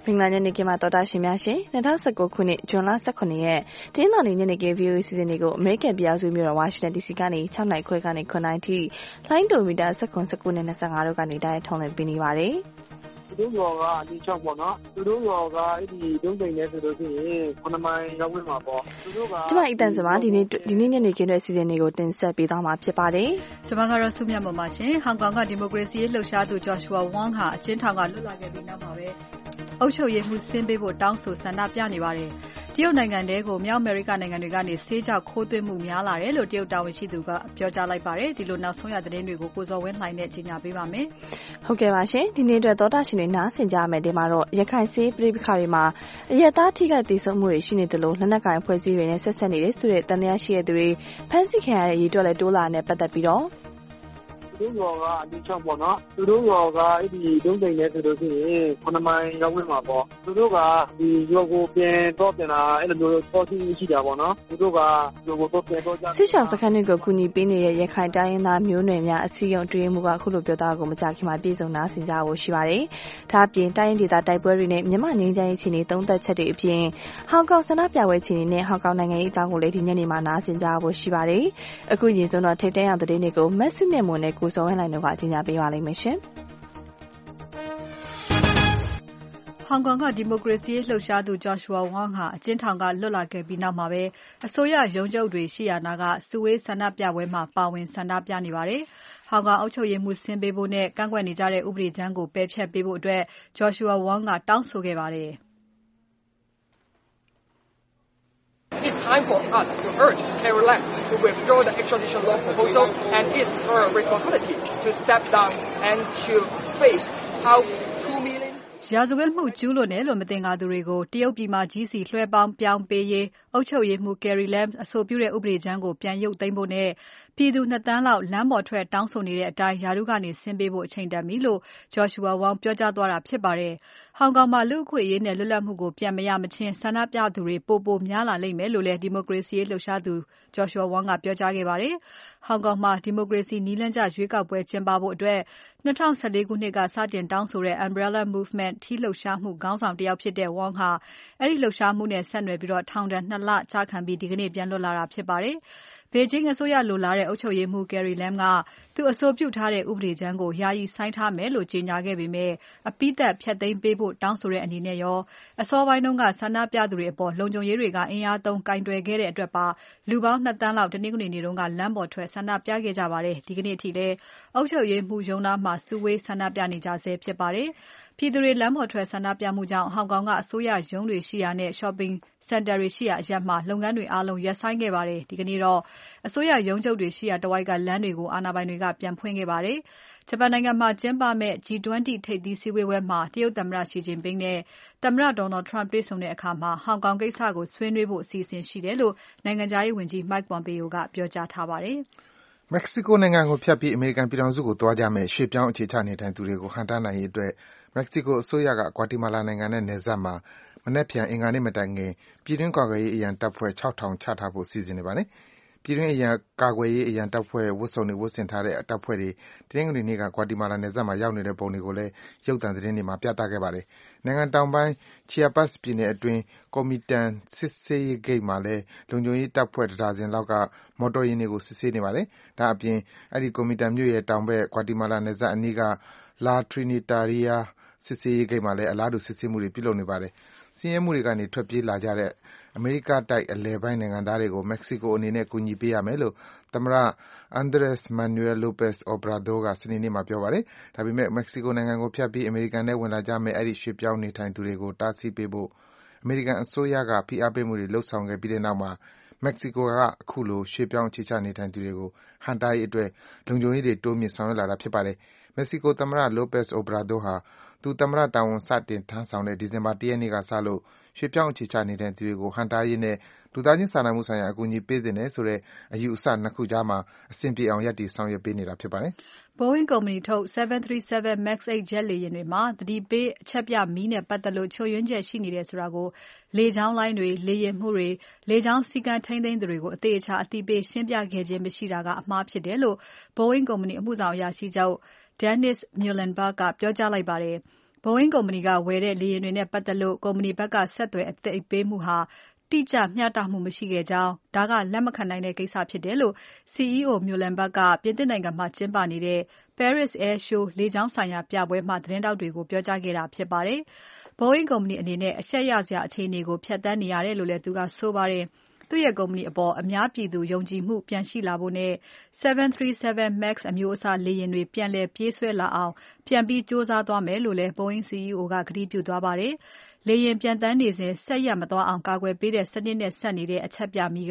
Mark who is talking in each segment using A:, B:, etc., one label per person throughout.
A: မင်္ဂလာညနေခင်းမှာတော်တာရှင်များရှင်2019ခုနှစ်ဇွန်လ18ရက်တင်းတော်နေညနေခင်း VOA စီစဉ်တွေကိုအမေရိကန်ပြည်ထောင်စုမြို့တော်ဝါရှင်တန် DC ကနေ6နိုင်ခွဲကနေ9နိုင်ထိလိုင်းဒိုမီတာ19နဲ့25တို့ကနေတိုင်းထုံးလည်ပေးနေပါတယ်
B: သူတို့ရောကအဒီ6ပေါ့နော်သူတို့ရောကအဲ့ဒီဒုံးပိန်နေဆိုလို့ရှိရင်9မိုင်ရောက်ဝင်မှာပေါ့သူတို့က
A: ဒီမှာအတန်စမှာဒီနေ့ညနေခင်းရဲ့စီစဉ်တွေကိုတင်ဆက်ပေးသွားမှာဖြစ်ပါတယ်
C: ကျွန်မကတော့စုမြတ်မပါရှင်ဟောင်ကောင်ကဒီမိုကရေစီရေးလှုပ်ရှားသူ Joshua Wong ဟာအချင်းထောင်ကလွတ်လာခဲ့ပြီးနောက်မှာပဲအုပ်ချုပ်ရေးမှုဆင်းပေးဖို့တောင်းဆိုဆန္ဒပြနေပါတယ်တရုတ်နိုင်ငံတဲကိုမြောက်အမေရိကနိုင်ငံတွေကနေဆေးကြောက်ခိုးသွင်းမှုများလာတယ်လို့တရုတ်တာဝန်ရှိသူကပြောကြားလိုက်ပါတယ်ဒီလိုနောက်ဆုံးရသတင်းတွေကိုကိုစော်ဝင်းလှိုင်နဲ့ကြီးညာပေးပါမယ်
A: ဟုတ်ကဲ့ပါရှင်ဒီနေ့အတွက်သောတာရှင်တွေနားဆင်ကြမယ်ဒီမှာတော့ရခိုင်ဆေးပြည်ပခါတွေမှာအရက်သားထိခိုက်ဒေဆုံးမှုတွေရှိနေတယ်လို့လက်နက်ကိုင်အဖွဲ့အစည်းတွေနဲ့ဆက်ဆက်နေတယ်ဆိုတဲ့တန်တရားရှိတဲ့သူတွေဖမ်းဆီးခံရတဲ့ရေးတွက်လည်းတိုးလာတဲ့ပတ်သက်ပြီးတော့
B: သူတို့ရောကအဒီ6ပေါ့နော်သူတို့ရောကအဲ့ဒီဒုံးပိန်နေဆိုလို့ရှိရင်9မိုင်ရောက်ဝင်မှာပေါ့သူတို့ကဒီရောကိုပြန်တော့ပြန်လာအဲ့လိုမျိုးပေါ်စီရှိတာပေါ့နော်သူတို့ကရောကိုတော့ပြန်တော့ကြ
A: စစ်ရှောင်းစခန်းတွေကိုကူညီပေးနေတဲ့ရခိုင်တိုင်းရင်းသားမျိုးနွယ်များအစည်းအရုံးတွင်မှုကအခုလိုပြောတာကိုမကြခင်မှာပြည်စုံနာဆင်ကြဖို့ရှိပါတယ်ဒါအပြင်တိုင်းရင်းဒေသတိုက်ပွဲတွေနဲ့မြန်မာငြိမ်းချမ်းရေးအခြေအနေသုံးသပ်ချက်တွေအပြင်ဟောင်ကောင်ဆန္ဒပြပွဲအခြေအနေနဲ့ဟောင်ကောင်နိုင်ငံရေးအကြောင်းကိုလည်းဒီညနေမှာနားဆင်ကြဖို့ရှိပါတယ်အခုညင်ဆုံးတော့ထိတ်တန့်ရတဲ့သတင်းတွေကိုမတ်စုမြတ်မွန်နဲ့ကိုစောဝင်းလိုင်းတို့ကကြီးညာပေးပါလိမ့်မယ်ရှင်
C: ဟောင်ကောင်ကဒီမိုကရေစီရေးလှုပ်ရှားသူ Joshua Wong ဟာအကျဉ်းထောင်ကလွတ်လာခဲ့ပြီးနောက်မှာပဲအစိုးရရုံးချုပ်တွေရှိရာနာကစုဝေးဆန္ဒပြပွဲမှာပါဝင်ဆန္ဒပြနေပါတယ်။ဟောင်ကောင်အုပ်ချုပ်ရေးမှူးဆင်းပေးဖို့နဲ့ကန့်ကွက်နေကြတဲ့ဥပဒေကြမ်းကိုပယ်ဖျက်ပေးဖို့အတွက် Joshua Wong ကတောင်းဆိုခဲ့ပါတယ်။
D: It's time for us to urge Carrie Lam to withdraw the extradition law proposal and it's her responsibility to step down and to face how 2 million
C: ရာဇဝတ်မှုကျူးလွန်တယ်လို့မသင်္ကာသူတွေကိုတရုတ်ပြည်မှာကြီးစီလွှဲပေါင်းပြောင်းပေးရေးအုပ်ချုပ်ရေးမှူး Carrie Lam အဆိုပြုတဲ့ဥပဒေကြမ်းကိုပြန်ရုပ်သိမ်းဖို့နဲ့ပြည်သူ2 သန်းလောက်လမ်းပေါ်ထွက်တောင်းဆိုနေတဲ့အတိုင်းယာရုကနေဆင်းပေးဖို့အချိန်တန်ပြီလို့ Joshua Wong ပြောကြားသွားတာဖြစ်ပါတယ်။ဟောင်ကောင်မှာလူ့အခွင့်အရေးနဲ့လွတ်လပ်မှုကိုပြန်မရမချင်းဆန္ဒပြသူတွေပိုများလာလိမ့်မယ်လို့လည်းဒီမိုကရေစီရေးလှုပ်ရှားသူ Joshua Wong ကပြောကြားခဲ့ပါတယ်။ဟောင်ကောင်မှာဒီမိုကရေစီနည်းလမ်းကျရွေးကောက်ပွဲကျင်းပဖို့အတွက်2014ခုနှစ်ကစတင်တောင်းဆိုတဲ့ Umbrella Movement ထီးလှုပ်ရှားမှုခေါင်းဆောင်တယောက်ဖြစ်တဲ့ Wong ဟာအဲဒီလှုပ်ရှားမှုနဲ့ဆက်နွယ်ပြီးထောင်ဒဏ်2 လချခံပြီးဒီကနေ့ပြန်လွတ်လာတာဖြစ်ပါတယ်။ဘေဂျင်းအစိုးရလိုလားတဲ့အုပ်ချုပ်ရေးမှူး Carrie Lam ကသူအဆိုပြုထားတဲ့ဥပဒေကြမ်းကိုယာယီဆိုင်းထားမယ်လို့ကြေညာခဲ့ပေမဲ့အပိသက်ဖျက်သိမ်းပေးဖို့တောင်းဆိုတဲ့အနေနဲ့ရောအစောပိုင်းတုန်းကဆန္ဒပြသူတွေအပေါ်လုံခြုံရေးတွေကအင်အားသုံးကင်တွယ်ခဲ့တဲ့အတွက်ပါလူပေါင်း2 သန်းလောက်တနင်္ဂနွေနေ့တုန်းကလမ်းပေါ်ထွက်ဆန္ဒပြခဲ့ကြပါတယ်။ဒီကနေ့အထိလည်းအုပ်ချုပ်ရေးမှူးရုံးနားမှာစုဝေးဆန္ဒပြနေကြဆဲဖြစ်ပါတယ်။ပြည်သူတွေလမ်းပေါ်ထွက်ဆန္ဒပြမှုကြောင့်ဟောင်ကောင်ကအစိုးရရုံးတွေရှိရာနဲ့ shopping center တွေရှိရာအရပ်မှာလုပ်ငန်းတွေအားလုံးရပ်ဆိုင်းခဲ့ပါတယ်။ဒီကနေ့တော့အစိုးရရုံးချုပ်တွေရှိရာတဝိုက်ကလမ်းတွေကိုအာဏာပိုင်တွေကပြန်ဖွင့်ခဲ့ပါတယ်။ဂျပန်နိုင်ငံမှာကျင်းပမယ့် G20 ထိပ်သီးစည်းဝေးပွဲမှာတရုတ်သမ္မတ Xi Jinping နဲ့သမ္မတ Donald Trump တွေ့ဆုံတဲ့အခါဟောင်ကောင်ကိစ္စကိုဆွေးနွေးဖို့အစီအစဉ်ရှိတယ်လို့နိုင်ငံခြားရေးဝန်ကြီး Mike Pompeo ကပြောကြားထားပါတယ်
E: ။မက္ကဆီကိုနိုင်ငံကိုဖြတ်ပြီးအမေရိကန်ပြည်ထောင်စုကိုသွားကြမယ့်ရွှေ့ပြောင်းအခြေချနေထိုင်သူတွေကိုဟန့်တားနိုင်ရေးအတွက်မက္ကဆီကိုအစိုးရကဂွါတီမာလာနိုင်ငံနဲ့နယ်စပ်မှာမနက်ဖြန်အင်္ဂါနေ့မတိုင်ခင်ပြည်တွင်းကာကွယ်ရေးအရန်တပ်ဖွဲ့ 6,000 ချထားဖို့စီစဉ်နေပါတယ်။ပြည်တွင်းကာကွယ်ရေးအရန်တပ်ဖွဲ့ဝတ်စုံတွေဝတ်ဆင်ထားတဲ့တပ်ဖွဲ့တွေတနင်္ဂနွေနေ့ကဂွါတီမာလာနယ်စပ်မှာရောက်နေတဲ့ပုံတွေကိုလည်းရုပ်သံသတင်းတွေမှာပြသခဲ့ပါတယ်။နိုင်ငံတောင်ပိုင်း Chiapas ပြည်နယ်အတွင်း Comitan စစ်ဆေးရေးဂိတ်မှာလည်းလုံခြုံရေးတပ်ဖွဲ့ 1 ဒါဇင်လောက်ကမော်တော်ယာဉ်တွေကိုစစ်ဆေးနေပါတယ်။ဒါ့အပြင်အဲဒီ Comitan မြို့ရဲ့တောင်ဘက်ဂွါတီမာလာနယ်စပ်အနီးက La Trinitaria စစ်ဆေးရေးဂိတ်မှာလည်းအလားတူစစ်ဆေးမှုတွေပြုလုပ်နေပါတယ်။ဆင်းရဲမှုတွေကနေထွက်ပြေးလာကြတဲ့အမေရိကတိုက်အလယ်ပိုင်းနိုင်ငံသားတွေကိုမက္ကဆီကိုအနေနဲ့ကူညီပေးရမယ်လို့သမ္မတ Andres Manuel Lopez Obrador ကစနေနေ့မှာပြောပါတယ်။ဒါပေမဲ့မက္ကဆီကိုနိုင်ငံကိုဖြတ်ပြီးအမေရိကန်ထဲဝင်လာကြမယ့်အဲဒီရွှေ့ပြောင်းနေထိုင်သူတွေကိုတားဆီးပေးဖို့အမေရိကန်အစိုးရကဖိအားပေးမှုတွေလုပ်ဆောင်ခဲ့ပြီးတဲ့နောက်မှာမက္ကဆီကိုကအခုလိုရွှေ့ပြောင်းအခြေချနေထိုင်သူတွေကိုဟန့်တားရေးအတွက်လုံခြုံရေးတွေတိုးမြှင့်ဆောင်ရွက်လာတာဖြစ်ပါတယ်။မက္ကဆီကိုသမ္မတ Lopez Obrador ဟာသူသမ္မတတာဝန်စတင်ထမ်းဆောင်တဲ့ဒီဇင်ဘာ 1 ရက်နေ့ကစလို့ရွှေ့ပြောင်းအခြေချနေထိုင်သူတွေကိုဟန့်တားရေးနဲ့လူသားချင်းစာနာမှုဆိုင်ရာအကူအညီပေးသင့်တယ်ဆိုတဲ့အယူအဆ2 ခုကြားမှာအဆင်ပြေအောင်ရပ်တည်ဆောင်ရွက်ပေးနေတာဖြစ်ပါတယ်
C: ။ Boeing ကုမ္ပဏီထုတ်737 MAX 8 ဂျက်လေယာဉ်တွေမှာသတိပေးအချက်ပြမီးနဲ့ပတ်သက်လို့ချို့ယွင်းချက်ရှိနေတယ်ဆိုတာကိုလေကြောင်းလိုင်းတွေ၊လေယာဉ်မှူးတွေ၊လေကြောင်းစည်းကမ်းထိန်းသိမ်းသူတွေကိုအသေအချာအသိပေးရှင်းပြခဲ့ခြင်းမရှိတာကအမှားဖြစ်တယ်လို့ Boeing ကုမ္ပဏီအမှုဆောင်အရာရှိချုပ် Dennis Muilenburg ကပြောကြားလိုက်ပါတယ်။ Boeing ကုမ္ပဏီကဝယ်တဲ့လေယာဉ်တွေနဲ့ပတ်သက်လို့ကုမ္ပဏီဘက်ကဆက်သွယ်အသိပေးမှုဟာတိကျမျှတမှုမရှိခဲ့ကြောင်းဒါကလက်မခံနိုင်တဲ့ကိစ္စဖြစ်တယ်လို့ CEO Muilenburg ကပြင်သစ်နိုင်ငံမှာကျင်းပနေတဲ့ Paris Air Show လေကြောင်းဆိုင်ရာပြပွဲမှာသတင်းထောက်တွေကိုပြောကြားခဲ့တာဖြစ်ပါတယ်။ Boeing ကုမ္ပဏီအနေနဲ့အရှက်ရစရာအခြေအနေကိုဖြတ်သန်းနေရတယ်လို့လည်းသူကဆိုပါတယ်။ သူ့ရဲ့ကုမ္ပဏီအပေါ်အများပြည်သူယုံကြည်မှုပြန်ရှိလာဖို့နဲ့ 737 MAX အမျိုးအစားလေယာဉ်တွေပြန်လည်ပြေးဆွဲလာအောင်ပြန်ပြီးကြိုးစားသွားမယ်လို့လည်း Boeing CEO ကကတိပြုသွားပါတယ်။ လေယာဉ်ပျံသန်းနေစဉ်စက်ရပ်မသွားအောင်ကာကွယ်ပေးတဲ့စနစ်နဲ့ဆက်နေတဲ့အချက်ပြမီးက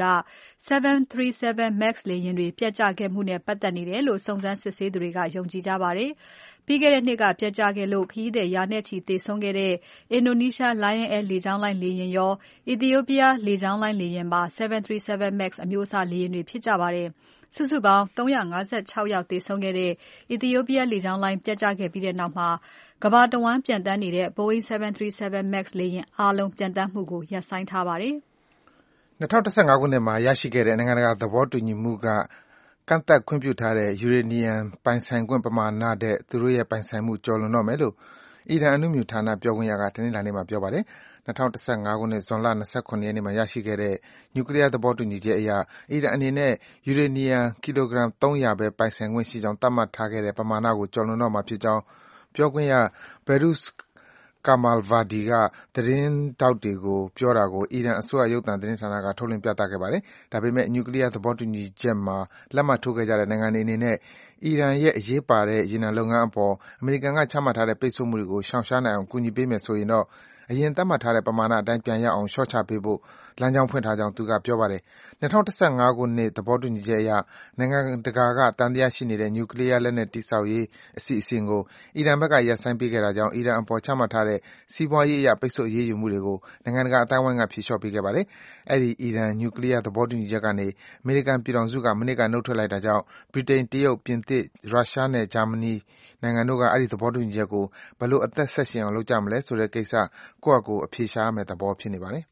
C: 737 MAX လေယာဉ်တွေပျက်ကျခဲ့မှုနဲ့ပတ်သက်နေတယ်လို့စုံစမ်းစစ်ဆေးသူတွေကယုံကြည်ကြပါတယ်။ ပြီးခဲ့တဲ့နှစ်ကပျက်ကျခဲ့လို့ခရီးသည်ရာနဲ့ချီသေဆုံးခဲ့တဲ့ အင်ဒိုနီးရှား Lion Air လေကြောင်းလိုင်းလေယာဉ်ရော Ethiopia လေကြောင်းလိုင်းလေယာဉ်ပါ 737 MAX အမျိုးအစားလေယာဉ်တွေဖြစ်ကြပါတယ်။ စုစုပေါင်း 356 ယောက်သေဆုံးခဲ့တဲ့ Ethiopia လေကြောင်းလိုင်းပျက်ကျခဲ့ပြီးနောက်ကမ္ဘာတဝန်းပျံသန်းနေတဲ့ Boeing 737 MAX လေယာဉ်အားလုံးပျံသန်းမှုကိုရပ်ဆိုင်းထားပါတယ်။
E: 2015 ခုနှစ်မှာရရှိခဲ့တဲ့နိုင်ငံတကာသဘောတူညီမှုကကန့်သတ်ခွင့်ပြုထားတဲ့ယူရေနီယံပိုင်ဆိုင်ခွင့်ပမာဏထက်သူတို့ရဲ့ပိုင်ဆိုင်မှုကျော်လွန်တော့မယ်လို့အီရန်အဏုမြူဌာနပြောခွင့်ရကတနင်္လာနေ့မှာပြောပါတယ်။ 2015 ခုနှစ် ဇွန်လ ၂၇ ရက်နေ့မှာရရှိခဲ့တဲ့နျူကလီးယားသဘောတူညီချက်အရအီရန်အနေနဲ့ယူရေနီယံကီလိုဂရမ် 300 ပဲပိုင်ဆိုင်ခွင့်ရှိကြောင်းသတ်မှတ်ထားခဲ့တဲ့ပမာဏကိုကျော်လွန်တော့မှာဖြစ်ကြောင်းပြောခွင့်ရ Behrouz Kamalvandi ကသတင်းထောက်တွေကိုပြောတာကိုအီရန်အစိုးရရုပ်သံသတင်းဌာနကထုတ်လွှင့်ပြသခဲ့ပါတယ်။ ဒါပေမဲ့ နျူကလီးယားသဘောတူညီချက်မှာလက်မှတ်ထိုးခဲ့ကြတဲ့နိုင်ငံတွေအနေနဲ့အီရန်ရဲ့အရေးပါတဲ့ရေနံလုပ်ငန်းအပေါ်အမေရိကန်ကချမှတ်ထားတဲ့ပိတ်ဆို့မှုတွေကိုရှောင်ရှားနိုင်အောင်ကူညီပေးမယ်ဆိုရင်တော့အရင်သတ်မှတ်ထားတဲ့ပမာဏအတိုင်းပြန်ရောက်အောင်လျှော့ချပေးဖို့လမ်းကြောင်းဖွင့်ထားကြောင်းသူကပြောပါတယ်။ 2015 ခုနှစ်သဘောတူညီချက်အရနိုင်ငံတကာကသံသယရှိနေတဲ့နျူကလီးယားလက်နက်တည်ဆောက်ရေးအစီအစဉ်ကိုအီရန်ဘက်ကရပ်ဆိုင်းပေးခဲ့တာကြောင့်အီရန်အပေါ်ချမှတ်ထားတဲ့စီးပွားရေးအရပိတ်ဆို့အရေးယူမှုတွေကိုနိုင်ငံတကာအသိုင်းဝိုင်းကဖြေလျှော့ပေးခဲ့ပါတယ်။ အဲဒီအီရန်နျူကလီးယားသဘောတူညီချက်ကနေအမေရိကန်ပြည်ထောင်စုကမနှစ်ကနုတ်ထွက်လိုက်တာကြောင့်ဗြိတိန်၊ တရုတ်၊ ပြင်သစ်၊ ရုရှားနဲ့ဂျာမနီနိုင်ငံတို့ကအဲဒီသဘောတူညီချက်ကိုဘယ်လိုအသက်ဆက်ရှင်အောင်လုပ်ကြမလဲဆိုတဲ့ကိစ္စကိုယ့်ဟာကိုယ်အဖြေရှာရမယ့်သဘောဖြစ်နေပါတယ်။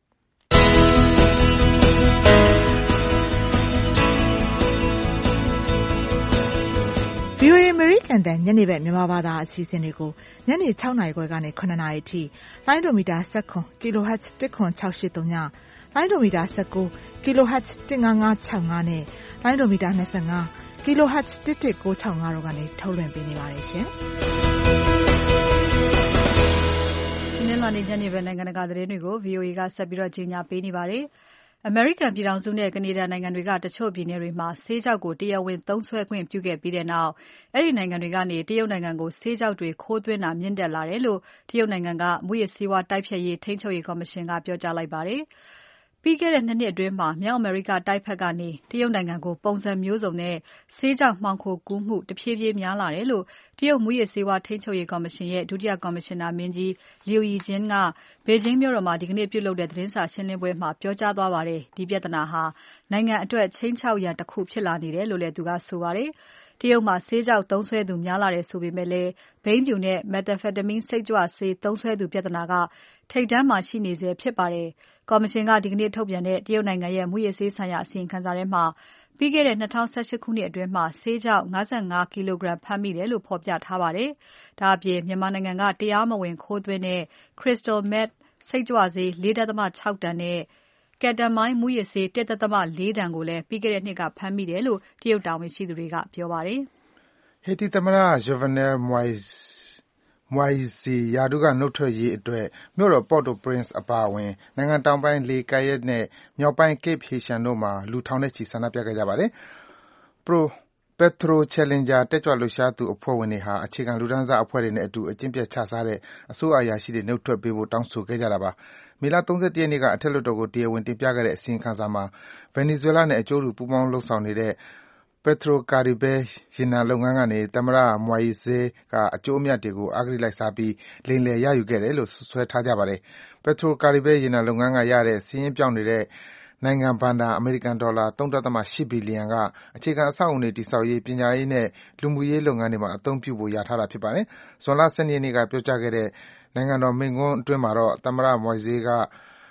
F: VOA အမေရိကန်တန်ညနေဘက်မြန်မာဘာသာအစီအစဉ်တွေကိုညနေ6နာရီခွဲကနေ9နာရီအထိလိုင်းဒိုမီတာ19 kHz 10683ညလိုင်းဒိုမီတာ19 kHz 15565နဲ့လိုင်းဒိုမီတာ25 kHz 11965တို့ကနေထုတ်လွှင့်ပေးနေပါတယ်ရှင်။
C: ဒီနေ့လာနေညနေဘက်နိုင်ငံတကာသတင်းတွေကို VOA ကဆက်ပြီးကြီးညာပေးနေပါတယ်။ အမေရိကန်ပြည်ထောင်စုနဲ့ကနေဒါနိုင်ငံတွေကတချို့ပြည်နယ်တွေမှာဆေးခြောက်ကိုတရားဝင်သုံးစွဲခွင့်ပြုခဲ့ပြီးနောက်အဲဒီနိုင်ငံတွေကနေတရုတ်နိုင်ငံကိုဆေးခြောက်တွေခိုးသွင်းတာမြင့်တက်လာတယ်လို့တရုတ်နိုင်ငံကမူးယစ်ဆေးဝါးတိုက်ဖျက်ရေးထိန်းချုပ်ရေးကော်မရှင်ကပြောကြားလိုက်ပါတယ်။ ပြီးခဲ့တဲ့2နှစ်အတွင်းမြောက်အမေရိကတိုက်ဘက်ကနေတရုတ်နိုင်ငံကိုပုံစံမျိုးစုံနဲ့ဆေးခြောက်မှောင်ခိုကူးမှုတဖြည်းဖြည်းများလာတယ်လို့တရုတ်မူးယစ်ဆေးဝါးထိန်းချုပ်ရေးကော်မရှင်ရဲ့ဒုတိယကော်မရှင်နာမင်းကြီး Liu Yijun ကဘေဂျင်းမြို့တော်မှာဒီကနေ့ပြုလုပ်တဲ့သတင်းစာရှင်းပွဲမှာပြောကြားသွားပါတယ်။ ဒီပြဿနာဟာနိုင်ငံအတွက်ခြိမ်းခြောက်ရန်တခုဖြစ်လာနေတယ်လို့လည်းသူကဆိုပါတယ်။ တရုတ်မှာဆေးခြောက်သုံးစွဲသူများလာတယ်ဆိုပေမဲ့လည်းဘိန်းဖြူနဲ့ methamphetamine စိတ်ကြွဆေးသုံးစွဲသူပြဿနာကထိပ်တန်းမှာရှိနေဆဲဖြစ်ပါတယ်။ ကော်မရှင်ကဒီကနေ့ထုတ်ပြန်တဲ့တရုတ်နိုင်ငံရဲ့မူးယစ်ဆေးဆိုင်ရာအစီရင်ခံစာထဲမှာပြီးခဲ့တဲ့2018ခုနှစ်အတွင်းဆေးခြောက်55ကီလိုဂရမ်ဖမ်းမိတယ်လို့ဖော်ပြထားပါတယ်။ ဒါ့အပြင်မြန်မာနိုင်ငံကတရားမဝင်ခိုးသွင်းတဲ့ crystal meth စိတ်ကြွဆေး 4.6 တန်နဲ့ Ketamine မူးယစ်ဆေး 1.4 တန်ကိုလည်းပြီးခဲ့တဲ့နှစ်ကဖမ်းမိတယ်လို့တရုတ်တာဝန်ရှိသူတွေကပြောပါတယ်
E: ။ ဟေတီသမ္မတ Jovenel Moise ရာထူးကနုတ်ထွက်ရေးအတွက်မြို့တော် Port-au-Prince အပါအဝင်နိုင်ငံတောင်ပိုင်း Les Cayes နဲ့မြောက်ပိုင်း Cap Haitien တို့မှာလူထောင်နဲ့ချီဆန္ဒပြခဲ့ကြပါတယ်။ Petro Challenger တက်ကြွလှုပ်ရှားသူအဖွဲ့ဝင်တွေဟာအခြေခံလူတန်းစားအဖွဲ့တွေနဲ့အတူအကျင့်ပျက်ခြစားတဲ့အစိုးရအရာရှိတွေနုတ်ထွက်ပေးဖို့တောင်းဆိုခဲ့ကြတာပါ။ မေလ 31 ရက်နေ့ကအထက်လွှတ်တော်ကိုတရားဝင်တင်ပြခဲ့တဲ့အစီရင်ခံစာမှာ Venezuela နဲ့အကျိုးတူပူးပေါင်းလုပ်ဆောင်နေတဲ့ Petrocaribe ရေနံလုပ်ငန်းကနေသမ္မတ Moise ကအကျိုးအမြတ်တွေကိုအဂတိလိုက်စားပြီးလိမ်လည်ရယူခဲ့တယ်လို့စွပ်စွဲထားကြပါတယ်။ Petrocaribe ရေနံလုပ်ငန်းကရတဲ့စာရင်းပျောက်နေတဲ့နိုင်ငံဘဏ္ဍာအမေရိကန်ဒေါ်လာ 3.8 ဘီလီယံကအခြေခံအဆောက်အဦတွေတည်ဆောက်ရေး၊ ပညာရေးနဲ့လူမှုရေးလုပ်ငန်းတွေမှာအသုံးပြုဖို့လျာထားတာဖြစ်ပါတယ်။ ဇွန်လ 12 ရက်နေ့ကပြောကြားခဲ့တဲ့နိုင်ငံတော်မိန့်ခွန်းအတွင်းမှာတော့သမ္မတ Moise က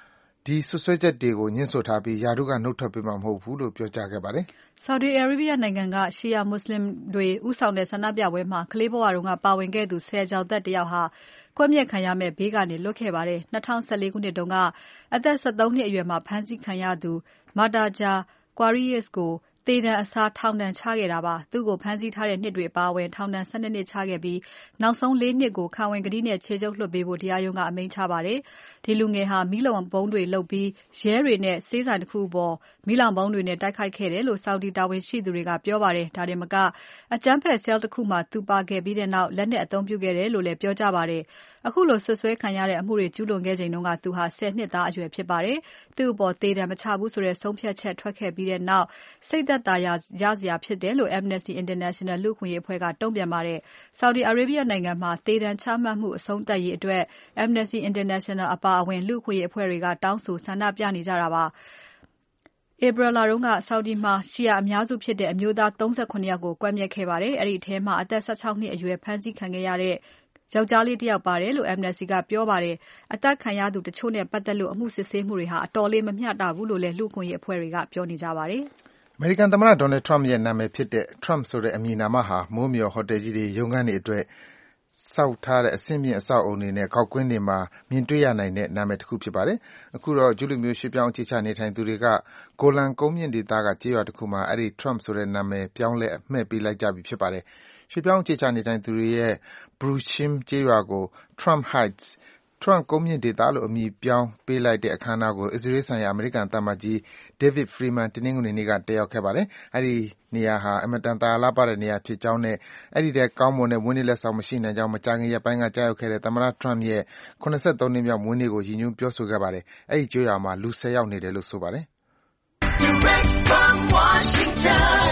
E: ဒီဆွဆွဲချက်တွေကိုညှင်းဆိုထားပြီးယာတုကနှုတ်ထွက်ပေးမှာမဟုတ်ဘူးလို့ပြောကြားခဲ့ပါတယ်။
C: Saudi Arabia နိုင်ငံက Shia Muslim တွေဦးဆောင်တဲ့ဆန္ဒပြပွဲမှာကလေးဘဝတုန်းကပါဝင်ခဲ့သူဆယ်ကျော်သက်တယောက်ဟာကွပ်မျက်ခံရမယ့်ဘေးကနေလွတ်ခဲ့ပါတယ်။ 2014 ခုနှစ်တုန်းကအသက် 13 နှစ်အရွယ်မှာဖမ်းဆီးခံရသူ Murtaza Qaris ကိုသေဒဏ်အစားထောင်ဒဏ်ချခဲ့တာပါ။ သူ့ကိုဖမ်းဆီးထားတဲ့နှစ်တွေအပါအဝင်ထောင်ဒဏ် 12 နှစ်ချခဲ့ပြီးနောက်ဆုံး 4 နှစ်ကိုခံဝန်ကတိနဲ့ခြေချုပ်လွှတ်ပေးဖို့တရားရုံးကအမိန့်ချပါတယ်။ ဒီလူငယ်ဟာမီးလောင်ဗုံးတွေလုပ်ပြီးရဲတွေနဲ့ဆေးဆိုင်တစ်ခုအပေါ်မီးလောင်ဗုံးတွေနဲ့တိုက်ခိုက်ခဲ့တယ်လို့ Saudi တာဝန်ရှိသူတွေကပြောပါတယ်။ ဒါတင်မကအကြမ်းဖက် cell တစ်ခုမှာသူပါခဲ့ပြီးနောက်လက်နက်အသုံးပြုခဲ့တယ်လို့လည်းပြောကြပါတယ်။ အခုလိုစွပ်စွဲခံရတဲ့အမှုတွေကျူးလွန်ခဲ့ချိန်တုန်းကသူဟာ 10 နှစ်သားအရွယ်ဖြစ်ပါတယ်။ သူ့အပေါ်သေဒဏ်မချဘူးဆိုတဲ့ဆုံးဖြတ်ချက်ထွက်ခဲ့ပြီးနောက်စိတ်သက်သာရစရာဖြစ်တယ်လို့ Amnesty International လူ့အခွင့်အရေးအဖွဲ့ကတုံ့ပြန်ပါတယ်။ Saudi Arabia နိုင်ငံမှာသေဒဏ်ချမှတ်မှုအဆုံးသတ်ရေးအတွက် Amnesty International အပါအဝင်လူ့အခွင့်အရေးအဖွဲ့တွေကတောင်းဆိုဆန္ဒပြနေကြတာပါ။ ဧပြီလတုန်းက Saudi မှာ Shia အများစုဖြစ်တဲ့အမျိုးသား 37 ယောက်ကိုကွပ်မျက်ခဲ့ပါတယ်။ အဲဒီထဲမှာအသက် 16 နှစ်အရွယ်ဖမ်းဆီးခံခဲ့ရတဲ့ယောင်္ကျားလေးတယောက်ပါတယ်လို့ Amnesty ကပြောပါတယ်။ အသတ်ခံရသူတချို့နဲ့ပတ်သက်လို့အမှုစစ်ဆေးမှုတွေဟာအတော်လေးမမျှတဘူးလို့လည်းလူ့အခွင့်အရေးအဖွဲ့တွေကပြောနေကြပါတယ်။
E: အမေရိကန်သမ္မတ Donald Trump ရဲ့နာမည်ဖြစ်တဲ့ Trump ဆိုတဲ့အမည်နာမဟာ မိုးမျှော်ဟိုတယ်ကြီးတွေ၊ရုံးခန်းတွေအတွက်ဆောက်ထားတဲ့အဆင့်မြင့်အဆောက်အအုံတွေနဲ့ဂေါက်ကွင်းတွေမှာမြင်တွေ့ရနိုင်တဲ့နာမည်တခုဖြစ်ပါတယ်။အခုတော့ဂျူးလူမျိုးရွှေ့ပြောင်းအခြေချနေထိုင်သူတွေက Golan ကုန်းမြင့်ဒေသကကျေးရွာတခုမှာအဲဒီ Trump ဆိုတဲ့နာမည်ပြောင်းလဲမှည့်ပေးလိုက်ကြပြီဖြစ်ပါတယ်။ရွှေ့ပြောင်းအခြေချနေထိုင်သူတွေရဲ့ Bruchim ကျေးရွာကို Trump Heights Trump ကုန်းမြင့်ဒေသလို့အမည်ပြောင်းပေးလိုက်တဲ့အခမ်းအနားကိုအစ္စရေးဆိုင်ရာအမေရိကန်သံအမတ်ကြီး David Freeman တနင်္ဂနွေနေ့ကတက်ရောက်ခဲ့ပါတယ်။အဲဒီနေရာဟာအင်မတန်သာယာလှပတဲ့နေရာဖြစ်ကြောင်းနဲ့အဲဒီထက်ကောင်းမွန်တဲ့မွေးနေ့လက်ဆောင်မရှိနိုင်ကြောင်းမကြာခင်ရက်ပိုင်းကကျရောက်ခဲ့တဲ့သမ္မတ Trump ရဲ့ ၇၃ နှစ်မြောက်မွေးနေ့ကိုရည်ညွှန်းပြောဆိုခဲ့ပါတယ်။အဲဒီကျေးရွာမှာလူ 10 ယောက်နေတယ်လို့ဆိုပါတယ်။
G: Direct from Washington,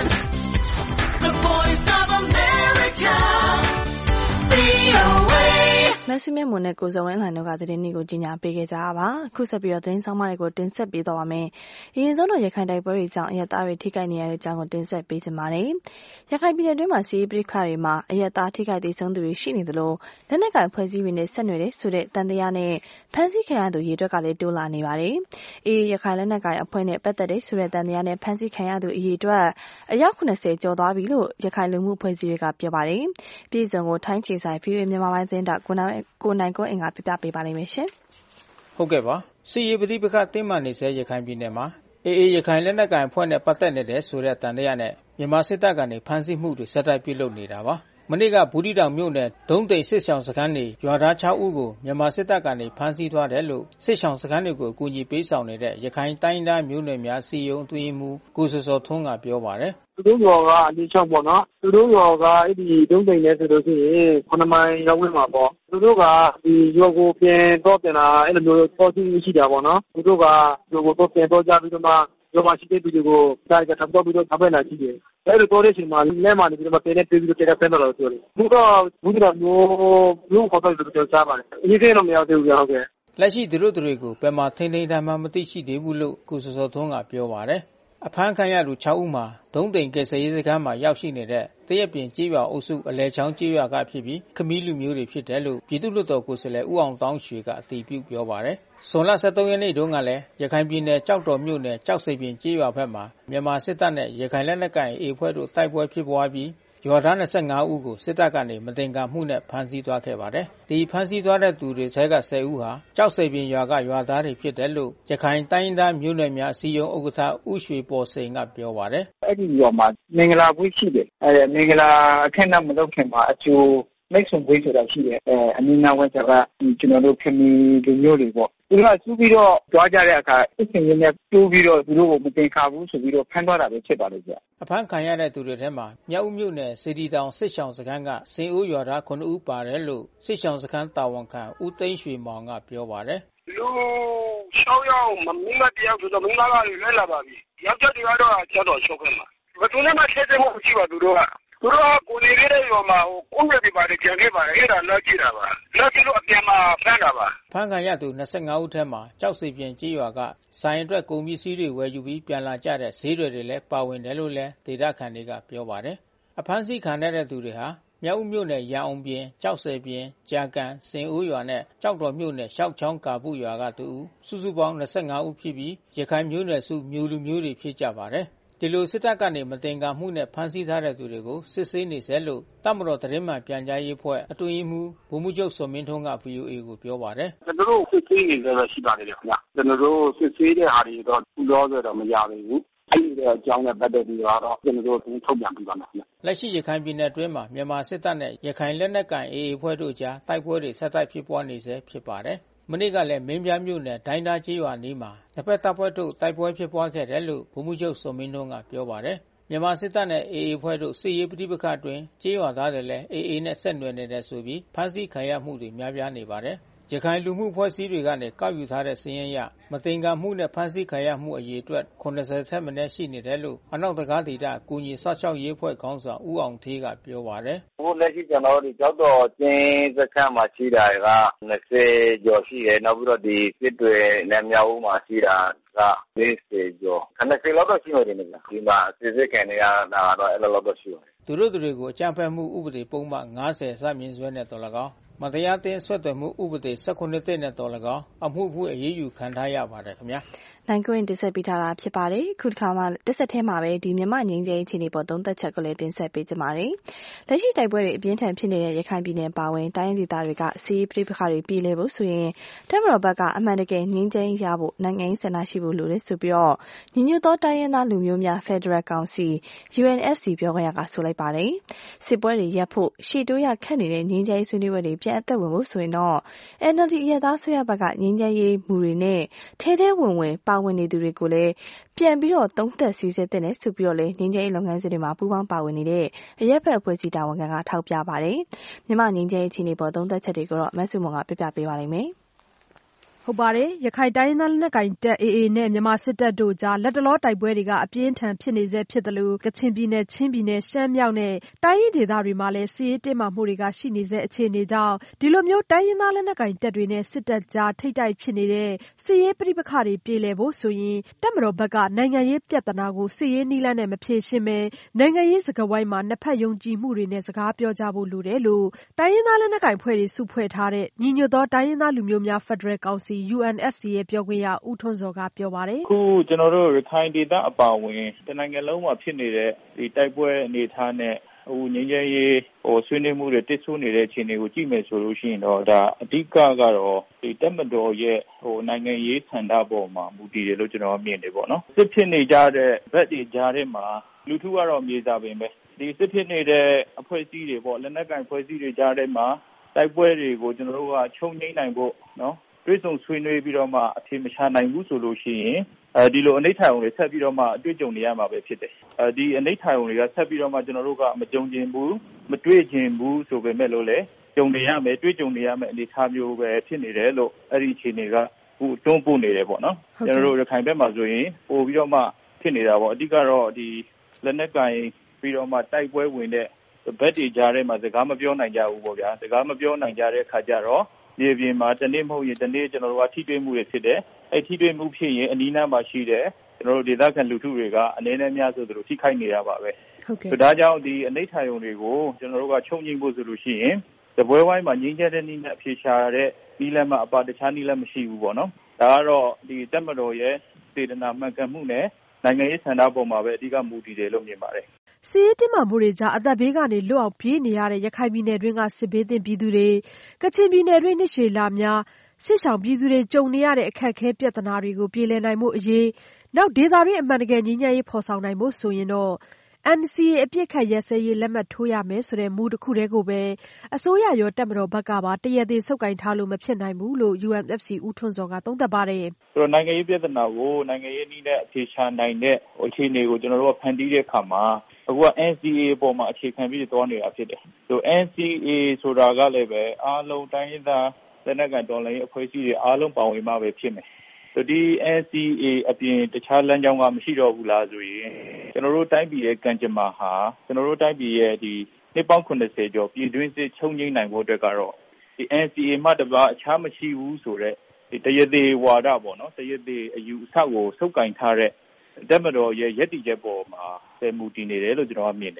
G: the voice of America, VOA
A: မဆုမြတ်မွန်နဲ့ကိုဇော်ဝင်းလှိုင်တို့ကသတင်းတွေကိုကြီးညာပေးခဲ့ကြတာပါ။အခုဆက်ပြီးတော့သတင်းဆောင်မတွေကိုတင်ဆက်ပေးသွားပါမယ်။အရင်ဆုံးတော့ရခိုင်တိုက်ပွဲတွေကြောင့်အရက်သားတွေထိခိုက်နေရတဲ့အကြောင်းကိုတင်ဆက်ပေးကြပါမယ်။ရခိုင်ပြည်နယ်တွင်းမှာစီးရီးပဋိပက္ခတွေမှာအရက်သားထိခိုက်ဒေဆုံးသူတွေရှိနေသလိုလက်နက်ကိုင်ဖွဲ့စည်းတွေနဲ့ဆက်နွယ်တဲ့ဆိုတဲ့တန်တရားနဲ့ဖမ်းဆီးခံရသူရေအတွက်ကလည်းတိုးလာနေပါတယ်။အေးရခိုင်လက်နက်ကိုင်အဖွဲ့နဲ့ပတ်သက်တဲ့ဆိုတဲ့တန်တရားနဲ့ဖမ်းဆီးခံရသူအရေအတွက်အယောက်80ကျော်သွားပြီလို့ရခိုင်လူမှုဖွဲ့စည်းတွေကပြောပါတယ်။ပြည်စုံကိုထိုင်းခြေဆိုင် VOA မြန်မာပိုင်းသတင်းတောက်ကိုနိုင်ကိုအင်္ဂါပြပြပေးပါလိမ့်မယ်ရှင်
H: ။ဟုတ်ကဲ့ပါ။စီရေးပဋိပက္ခတင်းမာနေဆဲရခိုင်ပြည်နယ်မှာအေးရခိုင်လက်နက်ကိုင်အဖွဲ့နဲ့ပတ်သက်နေတဲ့ဆိုတဲ့တန်တရားနဲ့မြန်မာစစ်တပ်ကနေဖမ်းဆီးမှုတွေဆက်တိုက်ပြုလုပ်နေတာပါ။မနေ့ကဘူးတီတောင်မြို့နယ်ဒုံးသိမ်စစ်ဆောင်စခန်းနေရွာသား6ဦးကိုမြန်မာစစ်တပ်ကနေဖမ်းဆီးသွားတယ်လို့စစ်ဆောင်စခန်းတွေကိုအကူအညီပေးဆောင်နေတဲ့ရခိုင်တိုင်းသားမျိုးနွယ်များစီယုံအတွင်းမှုကိုစောစောထွန်းကပြောပါတယ်
B: ။သူတို့ရောကအလေးချုပ်ပေါ့နော်။သူတို့ရောကအဲ့ဒီဒုံးသိမ်နဲ့ဆိုလို့ရှိရင်9မိုင်ရောက်ဝင်မှာပေါ့။သူတို့ကဒီရောကိုပြန်တော့ပြန်လာအဲ့လိုမျိုးပေါ်စီရှိတာပေါ့နော်။သူတို့ကရောကိုတော့ပြန်တော့ကြပြီးတော့မှရောမရှိတဲ့သူတွေကိုတိုင်းကထပ်တော့ပြီးတော့ထပ်ပဲလာကြည့်တယ်။အဲ့လိုတော့တဲ့အချိန်မှာလက်မှန်ပြီးတော့ပြန်နေပြီးတော့ကြက်ဖက်တော့လို့ဆိုတယ်။သူတော့ဘူးတော့မျိုးခေါ်တော့သူတို့ကြားပါတယ်။အရင်ကတော့မရောက်သေးဘူးကြောက်ခဲ့
H: ။လက်ရှိသူတို့တွေကိုဘယ်မှာထိန်းသိမ်းထားမှမသိရှိသေးဘူးလို့ကိုစောစောထွန်းကပြောပါတယ်။အဖမ်းခံရသူ6ဦးမှာဒုံးသိမ်ကယ်ဆယ်ရေးစခန်းမှာရောက်ရှိနေတဲ့တရက်ပြင်ကျေးရွာအုပ်စုအလဲချောင်းကျေးရွာကဖြစ်ပြီးခမီးလူမျိုးတွေဖြစ်တယ်လို့ပြည်သူ့လွှတ်တော်ကိုယ်စားလှယ်ဦးအောင်တောင်းရွှေကအတည်ပြုပြောပါတယ်။ဇွန်လ23ရက်နေ့တုန်းကလည်းရခိုင်ပြည်နယ်ကြောက်တော်မြို့နယ်ကြောက်စိပ်ပြင်ကျေးရွာဘက်မှာမြန်မာစစ်တပ်နဲ့ရခိုင်လက်နက်ကိုင်အေအဖွဲ့တို့တိုက်ပွဲဖြစ်ပွားပြီးရွာသား25ဦးကိုစစ်တပ်ကနေမတင်ကာမှုနဲ့ဖမ်းဆီးသွားခဲ့ပါတယ်။ဒီဖမ်းဆီးသွားတဲ့သူတွေထဲက10ဦးဟာကြောက်စိပ်ပြင်ရွာကရွာသားတွေဖြစ်တယ်လို့ရခိုင်တိုင်းသားမျိုးနွယ်များအစည်းအရုံးဥက္ကဋ္ဌဦးရွှေပေါ်စိန်ကပြောပါတယ်
B: ။အဲ့ဒီရွာမှာမင်္ဂလာပွဲရှိတယ်။အဲ့မင်္ဂလာအခမ်းအနားမလုပ်ခင်မှာအကျိုးမိတ်ဆွေပွဲဆိုတာရှိတယ်။အမင်းနာဝဲကကျွန်တော်တို့ခမီလူမျိုးတွေပေါ့။သူကစုပြီးတော့ကြွားကြတဲ့အခါအစ်စင်ရင်းနဲ့တိုးပြီးတော့သူတို့ကိုမတင်ခါဘူးဆိုပြီးတော့ဖမ်းသွားတာပဲဖြစ်ပါလို့ကြာ
H: ။အဖမ်းခံရတဲ့သူတွေထဲမှာမြောက်ဦးမြို့နယ်စေတီတောင်စစ်ဆောင်စခန်းကစင်အိုးရွာသား9ဦးပါတယ်လို့စစ်ဆောင်စခန်းတာဝန်ခံဦးသိန်းရွှေမောင်ကပြောပါတယ်
B: ။လူ6ယောက်မိန်းမတယောက်ဆိုတော့မိန်းမကလည်းလဲလာပါပြီ။ယောက်ျားတွေကတော့ကြောက်တော့ရှုပ်ခဲ့မှာ။ဘယ်သူနဲ့မှဆက်တဲ့မှုရှိပါသူတို့ကသူတို့ကကိုနေခဲ့တဲ့ရွာမှာကိုယ်ရည်ပါတယ်ကြံခဲ့ပါတယ်အဲ့ဒါလောက်ကြည့်တာပါလောက်ကြည့်လို့အပြန်မှာဖမ်းတာပါ
H: ဖမ်းခံရသူ25ဦးထဲမှာကြောက်စိပြင်ကြီးရွာကဆိုင်အတွက်ကုန်ပစ္စည်းတွေဝယ်ယူပြီးပြန်လာကြတဲ့ဈေးတွေလည်းပါဝင်တယ်လို့လည်းဒေသခံတွေကပြောပါတယ်အဖမ်းဆီးခံရတဲ့သူတွေဟာမြောက်ဦးမြို့နယ်ရန်အောင်ပြင်ကြောက်ဆယ်ပြင်ကြာကန်စင်ဦးရွာနဲ့ကြောက်တော်မြို့နယ်ရှောက်ချောင်းကာပုရွာကတူစုစုပေါင်း25ဦးဖြစ်ပြီးရခိုင်မျိုးနွယ်စုမျိုးလူမျိုးတွေဖြစ်ကြပါတယ်ဒီလိုစစ်တပ်ကနေမတင်ကာမှုနဲ့ဖမ်းဆီးထားတဲ့သူတွေကိုစစ်ဆေးနေစေလို့တပ်မတော်သတင်းမှန်ပြန်ကြားရေးအဖွဲ့အတွင်းရေးမှူးဗိုလ်မှူးချုပ်စောမင်းထွန်းက VOA ကိုပြောပါတယ်
B: ကျွန်တော်တို့စစ်ဆေးနေကြရရှိပါတယ်ခင်ဗျကျွန်တော်တို့စစ်ဆေးတဲ့ဟာတွေတော့သူတော်ဆိုတော့မရသေးဘူးအဲ့ဒီအကြောင်းနဲ့ပတ်သက်ပြီးတော့ကျွန်တော်တို့ထုတ်ပြန်ပြပါမယ်
H: လက်ရှိရခိုင်ပြည်နယ်အတွင်းမှာမြန်မာစစ်တပ်နဲ့ရခိုင်လက်နက်ကိုင် AA အဖွဲ့တို့ကြားတိုက်ပွဲတွေဆက်တိုက်ဖြစ်ပွားနေစေဖြစ်ပါတယ်မနေ့ကလည်းမင်းပြားမြို့နယ်ဒိုင်းသားကျေးရွာနီးမှာတစ်ဖက်တပ်ဖွဲ့တို့တိုက်ပွဲဖြစ်ပွားခဲ့တယ်လို့ဗိုလ်မှူးချုပ်စောမင်းထွန်းကပြောပါတယ်မြန်မာစစ်တပ်နဲ့ AA အဖွဲ့တို့စစ်ရေးပဋိပက္ခအတွင်းကျေးရွာသားတွေလည်း AA နဲ့ဆက်နွယ်နေတဲ့ဆိုပြီးဖမ်းဆီးခံရမှုတွေများပြားနေပါတယ်ရခိုင်လူမှုအဖွဲ့အစည်းတွေကနေကောက်ယူထားတဲ့စာရင်းအရမတင်ကာမှုနဲ့ဖမ်းဆီးခံရမှုအရေအတွက်80ထက်မနည်းရှိနေတယ်လို့အနောက်တကားဒေသကုညီဆောက်ရှောက်ရေးအဖွဲ့ခေါင်းဆောင်ဦးအောင်ထေးကပြောပါတယ်
B: ။အခုလက်ရှိကျွန်တော်တို့ကြောက်တော်ကျင်းစခန်းမှာရှိတာက20ကျော်ရှိတယ်နောက်ပြီးတော့ဒီစစ်တွေနဲ့မြောက်ဦးမှာရှိတာက40ကျော်80လောက်တော့ရှိနေတယ်ဗျ။ဒီမှာစစ်ခံနေရတာတော့အဲ့လိုတော့ရှိတယ်
H: ။သူတို့တွေကိုအကြမ်းဖက်မှုဥပဒေပုံမှန်90စမြင့်စွဲနဲ့တော်၎င်းမတရားသင်းဆွဲသွယ်မှုဥပဒေ19တဲ့နဲ့တော်၎င်းအမှုအရေးယူခံထားရပါတယ်ခင်ဗျာ
A: နိုင်ကွင်းတင်ဆက်ပေးထားတာဖြစ်ပါတယ်ခုတစ်ခါမှတစ်ဆက်ထဲမှာပဲဒီမြန်မာငင်းကျင်းအခြေအနေပေါ်သုံးသက်ချက်ကိုလည်းတင်ဆက်ပေးကြပါမယ်လက်ရှိတိုက်ပွဲတွေအပြင်းထန်ဖြစ်နေတဲ့ရခိုင်ပြည်နယ်ပါဝင်တိုင်းဒေသတွေကစီးပဋိပက္ခတွေပြည်လဲဖို့ဆိုရင်တပ်မတော်ဘက်ကအမှန်တကယ်ငင်းကျင်းရဖို့နိုင်ငံရေးဆန္ဒရှိဖို့လိုတယ်ဆိုပြီးတော့ညီညွတ်သောတိုင်းရင်းသားလူမျိုးများဖက်ဒရယ်ကောင်စီ UNFC ပြောခွင့်ရကဆိုလိုက်ပါတယ်စစ်ပွဲတွေရပ်ဖို့ရှေ့တိုးရခက်နေတဲ့ငင်းကျင်းဆွေးနွေးပွဲတွေပြန်အသက်ဝင်ဖို့ဆိုရင်တော့ NLD ရသားဆွေးရဘက်ကငင်းကျင်းရေးမူတွေနဲ့ထဲထဲဝင်ပါဝင်နေသူတွေကိုလည်းပြန်ပြီးတော့သုံးသက်စီစစ်တဲ့ဆိုပြီးတော့လည်းငင်းကျင်းရေးလုပ်ငန်းစဉ်တွေမှာပူးပေါင်းပါဝင်နေတဲ့အရက်ဖက်အဖွဲ့အစည်းတာဝန်ခံကထောက်ပြပါတယ်မြန်မာငင်းကျင်းရေးအခြေအနေပေါ်သုံးသက်ချက်တွေကိုတော့မဆုမွန်ကပြပြပေးပါလိမ့်မယ်
I: ဟုတ်ပါတယ်ရခိုင်တိုင်းသားလက်နက်ကိုင်တပ် AA နဲ့မြန်မာစစ်တပ်တို့ကြားလက်တလောတိုက်ပွဲတွေကအပြင်းထန်ဖြစ်နေဆဲဖြစ်တယ်လို့ကချင်ပြည်နယ်ချင်းပြည်နယ်ရှမ်းမြောက်နဲ့တိုင်းရင်းဒေသတွေမှာလည်းစစ်ရေးတင်းမာမှုတွေကရှိနေဆဲအခြေအနေကြောင့်ဒီလိုမျိုးတိုင်းရင်းသားလက်နက်ကိုင်တပ်တွေနဲ့စစ်တပ်ကြားထိပ်တိုက်ဖြစ်နေတဲ့စစ်ရေးပဋိပက္ခတွေပြေလည်ဖို့ဆိုရင်တပ်မတော်ဘက်ကနိုင်ငံရေးပြဿနာကိုစစ်ရေးနည်းလမ်းနဲ့မဖြေရှင်းဘဲနိုင်ငံရေးစကားဝိုင်းမှာနှစ်ဖက်ယုံကြည်မှုတွေနဲ့စကားပြောကြဖို့လိုတယ်လို့တိုင်းရင်းသားလက်နက်ကိုင်ဖွဲ့တွေစုဖွဲ့ထားတဲ့ညီညွတ်သောတိုင်းရင်းသားလူမျိုးများဖက်ဒရယ်ကောင်စီ UNFC ရဲ့ပြောခွင့်ရဦးထွန်းစောကပြောပါတယ်
J: အခုကျွန်တော်တို့ရခိုင်ဒေသအပါအဝင်တနိုင်ငံလုံးမှာဖြစ်နေတဲ့ဒီတိုက်ပွဲအနေအထားနဲ့ငြိမ်းချမ်းရေးဆွေးနွေးမှုတွေတစ်ဆိုးနေတဲ့အခြေအနေကိုကြည့်မယ်ဆိုလို့ရှိရင်တော့ဒါအဓိကကတော့ဒီတပ်မတော်ရဲ့နိုင်ငံရေးဆန္ဒပေါ်မှာမူတည်တယ်လို့ကျွန်တော်မြင်တယ်ပေါ့နော်စစ်ဖြစ်နေကြတဲ့ဘက်တွေကြားထဲမှာလူထုကတော့မြေစာပင်ပဲဒီစစ်ဖြစ်နေတဲ့အဖွဲ့အစည်းတွေပေါ့လက်နက်ကိုင်အဖွဲ့အစည်းတွေကြားထဲမှာတိုက်ပွဲတွေကိုကျွန်တော်တို့ကချုပ်ငြိမ်းနိုင်ဖို့နော်တွေ့ဆုံဆွေးနွေးပြီးတော့မှအဖြေမရှာနိုင်ဘူးဆိုလို့ရှိရင်ဒီလိုအနိဋ္ဌာရုံတွေဆက်ပြီးတော့မှအတွေ့အကြုံတွေရမှာပဲဖြစ်တယ်ဒီအနိဋ္ဌာရုံတွေကဆက်ပြီးတော့မှကျွန်တော်တို့ကမကြုံကျင်ဘူးမတွေ့ကျင်ဘူးဆိုပေမဲ့လို့လေကြုံနေရမယ်တွေ့ကြုံနေရမယ်အနေအထားမျိုးပဲဖြစ်နေတယ်လို့အဲ့ဒီအခြေအနေကအခုတွန်းပို့နေတယ်ပေါ့နော်ကျွန်တော်တို့ရခိုင်ဘက်မှာဆိုရင်ပို့ပြီးတော့မှဖြစ်နေတာပေါ့အဓိကတော့ဒီလက်နက်ကင်ပြီးတော့မှတိုက်ပွဲဝင်တဲ့ဘက်တွေကြားထဲမှာစကားမပြောနိုင်ကြဘူးပေါ့ဗျာစကားမပြောနိုင်ကြတဲ့ခါကျတော့ဒီပြင်မှာတနေ့မဟုတ်ရင်တနေ့ကျွန်တော်တို့ကထိတွေ့မှုတွေဖြစ်တယ်အဲ့ထိတွေ့မှုဖြစ်ရင်အနီးနားမှာရှိတဲ့ကျွန်တော်တို့ဒေသခံလူထုတွေကအနေနဲ့များဆိုသလိုထိခိုက်နေရပါပဲ
I: ဟုတ်ကဲ့
J: ဒါကြောင့်ဒီအနိဋ္ဌာရုံတွေကိုကျွန်တော်တို့ကချုပ်ငြိမ်းဖို့ဆိုလို့ရှိရင်တပွဲဝိုင်းမှာငြိမ်းချမ်းတဲ့နည်းနဲ့အဖြေရှာတဲ့နည်းလမ်းမှာအပါတခြားနည်းလမ်းမရှိဘူးပေါ့နော်ဒါကတော့ဒီတပ်မတော်ရဲ့စေတနာမှန်ကန်မှုနဲ့နိုင်ငံရေးဆန္ဒပေါ်မှာပဲအဓိကမူတည်တယ်လို့မြင်ပါတယ်
I: စစ်ရေးတင်းမာမှုတွေကြားအသက်ဘေးကနေလွတ်အောင်ပြေးနေရတဲ့ရခိုင်ပြည်နယ်တွင်းကစစ်ဘေးသင့်ပြည်သူတွေကချင်ပြည်နယ်တွင်းနှစ်ရှည်လများစစ်ရှောင်ပြည်သူတွေကြုံနေရတဲ့အခက်အခဲပြဿနာတွေကိုပြေလည်နိုင်မှုအရေးနောက်ဒေသတွင်းအမှန်တကယ်ငြိမ်းချမ်းရေးဖော်ဆောင်နိုင်ဖို့ဆိုရင်တော့ NCA အပစ်အခတ်ရပ်စဲရေးလက်မှတ်ထိုးရမယ်ဆိုတဲ့မူတစ်ခုတည်းကိုပဲအစိုးရရောတပ်မတော်ဘက်ကပါတရက်သေးဆုပ်ကိုင်ထားလို့မဖြစ်နိုင်ဘူးလို့ UNFC ဦးထွန်းစောကသုံးသပ်ပါတယ်
J: ။ဆိုတော့နိုင်ငံရေးပြဿနာကိုနိုင်ငံရေးနည်းနဲ့အဖြေရှာနိုင်တဲ့အခြေအနေကိုကျွန်တော်တို့ကဖန်တီးတဲ့အခါမှာအခုက NCA ပေါ်မှာအခြေခံပြီးသွားနေတာဖြစ်တယ်။ဆို NCA ဆိုတာကလည်းပဲအားလုံးတိုင်းရင်းသားလက်နက်ကိုင်တော်လှန်ရေးအဖွဲ့အစည်းတွေအားလုံးပါဝင်မှပဲဖြစ်မယ်။ဆိုဒီ NCA အပြင်တခြားလမ်းကြောင်းကမရှိတော့ဘူးလားဆိုရင်ကျွန်တော်တို့တိုင်းပြည်ရဲ့ကံကြမ္မာဟာကျွန်တော်တို့တိုင်းပြည်ရဲ့ဒီနှစ်ပေါင်း80ကျော်ပြည်တွင်းစစ်ချုပ်ငြိမ်းနိုင်ဖို့အတွက်ကတော့ဒီ NCA မှတပါအခြားမရှိဘူးဆိုတော့ဒီတရသေးဝါဒပေါ့နော်တရသေးအယူအဆကိုစုပ်ကင်ထားတဲ့တပ်မတော်ရဲ့ရည်တည်ချက်ပေါ်မှာမူတည်နေတယ်လို့ကျွန်တော်ကမြင်တယ်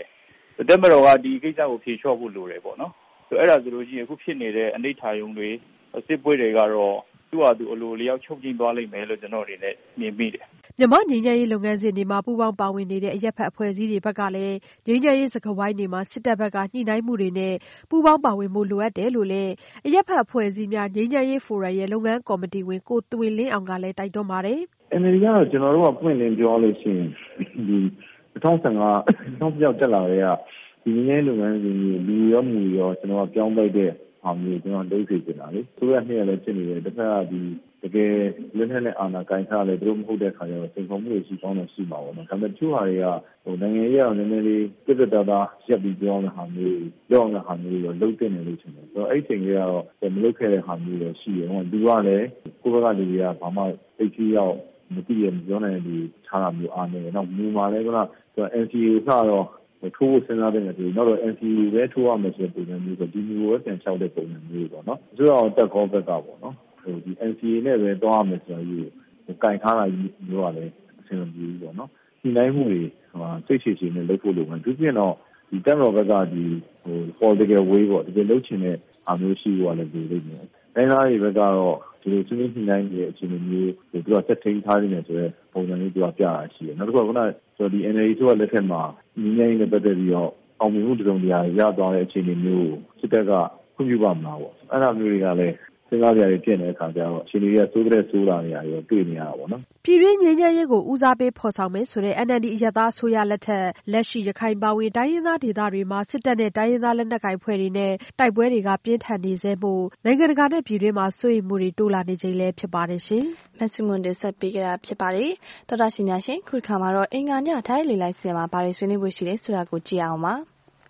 J: တက်မတော်ကဒီကိစ္စကိုဖြေလျှော့ဖို့လိုတယ်ပေါ့နော်အဲ့ဒါဆိုလို့ရှိရင်အခုဖြစ်နေတဲ့အနိဋ္ဌာယုံတွေစစ်ပွဲတွေကတော့သူ့ဟာသူအလိုလျောက်ချုပ်ကျင်းသွားလိမ့်မယ်လို့ကျွန်တော်အနေနဲ့မြင်မိတယ်
I: မြန်မာငြိမ်းချမ်းရေးလုပ်ငန်းစဉ်တွေမှာပူးပေါင်းပါဝင်နေတဲ့အရက်ဖက်အဖွဲ့အစည်းတွေဘက်ကလည်းငြိမ်းချမ်းရေးစကားဝိုင်းတွေမှာစစ်တပ်ဘက်ကညှိနှိုင်းမှုတွေနဲ့ပူးပေါင်းပါဝင်မှုလိုအပ်တယ်လို့လည်းအရက်ဖက်အဖွဲ့အစည်းများငြိမ်းချမ်းရေးဖိုရမ်ရဲ့လုပ်ငန်းကော်မတီဝင်ကိုသွေလင်းအောင်ကလည်းတိုက်တွန်းပါတယ်
K: ။ NLD ကတော့ကျွန်တော်တို့ကပွင့်လင်းပြောလို့ရှိရင်ဒီ2015တက်လာတဲ့ဒီငြိမ်းချမ်းရေးလုပ်ငန်းစဉ်ကြီးလူရောမူရောကျွန်တော်ပြောင်းလိုက်တဲ့အောင်မျိုးကျွန်တော်လုပ်စေချင်တာလေဆိုရနှစ်ရလည်းဖြစ်နေတယ်တစ်ခါကဒီတကယ်လက်နက်နဲ့အာဏာကိုင်ထားလဲသူတို့မဟုတ်တဲ့ခါကျတော့စိန်ခေါ်မှုတွေရှိကောင်းတော့ရှိမှာပေါ့နော်ဒါပေမဲ့သူဟာတွေကနိုင်ငံရေးအောင်နည်းနည်းလေးပြတ်တာရက်ပြီးပြောင်းတဲ့ဟာမျိုးလောက်အောင်တဲ့ဟာမျိုးရောလုံးတင်နေလို့ရှင်တယ်ဆိုတော့အဲ့ချိန်ကြီးကတော့မလုပ်ခဲ့တဲ့ဟာမျိုးရောရှိတယ်ဟိုသူကလည်းကိုယ့်ဘက်ကလူတွေကဘာမှသိချီရောက်မသိရမပြောနိုင်တဲ့ထားတာမျိုးအားနေတယ်နောက်မူမှာလည်းက NCA ကိုစတော့ထိုးစဉ်းစားတဲ့နေရာနောက်တော့ NCA ပဲထိုးရမယ်ဆိုတဲ့ပုံစံမျိုးဆိုဒီမျိုးပဲပြန်လျှောက်တဲ့ပုံစံမျိုးပေါ့နော်ဆိုတော့တက်ကောဘက်ကပေါ့နော်ဒီ NCA နဲ့ပဲတွားရမယ်ဆိုတော့ကင်ထားတာမျိုးကလည်းအဆင်မပြေဘူးပေါ့နော်ဒီနိုင်မှုတွေစိတ်ချနဲ့လုပ်ဖို့လိုမယ်သူပြင်တော့ဒီတက်တော်ဘက်ကpolitical way ပေါ့ဒီလုပ်ချင်တဲ့အားမျိုးရှိဖို့ကလည်းဒီလိမ့်မယ်တိုင်းသားတွေဘက်ကတော့ဒီလိုချင်းချင်းနိုင်တဲ့အခြေအနေမျိုးသူကဆက်ထိန်ထားနေတယ်ဆိုတော့ပုံစံလေးသူကပြတာရှိတယ်နောက်တစ်ခုကဆိုဒီ NLD ဆိုတဲ့လက်ထက်မှာငင်းငင်းနဲ့ပတ်သက်ပြီးတော့အောင်မြင်မှုတုံ့ပြန်ရသွားတဲ့အခြေအနေမျိုးကိုစစ်တပ်ကခွင့်ပြုပါမလားပေါ့အဲ့ဒါမျိုးတွေကလည်းစဉ်းစားကြရတဲ့ပြင်တဲ့အခါကျတော့အခြေအနေကစိုးတဲ့စိုးလာနေရတယ်တွေ့နေရတာပေါ့နော်
I: ပြည်တွင်းငြိမ်းချမ်းရေးကိုဦးစားပေးဖော်ဆောင်မယ်ဆိုတဲ့ NLD အရပ်သားအစိုးရလက်ထက်လက်ရှိရခိုင်ပါဝင်တိုင်းရင်းသားဒေသတွေမှာစစ်တပ်နဲ့တိုင်းရင်းသားလက်နက်ကိုင်ဖွဲ့တွေနဲ့တိုက်ပွဲတွေကပြင်းထန်နေဆဲမို့နိုင်ငံတကာနဲ့ပြည်တွင်းမှာစိုးရိမ်မှုတွေတိုးလာနေချိန်လည်းဖြစ်ပါတယ်ရှင်
A: ။မဆုမွန်တင်ဆက်ပေးကြတာဖြစ်ပါတယ်။သောတာရှင်များရှင်ခုခါမှာတော့အင်္ဂါညထိုင်းလေလိုက်စင်မှာဘာတွေဆွေးနွေးဖို့ရှိလဲဆိုတာကိုကြည့်အောင်ပါ။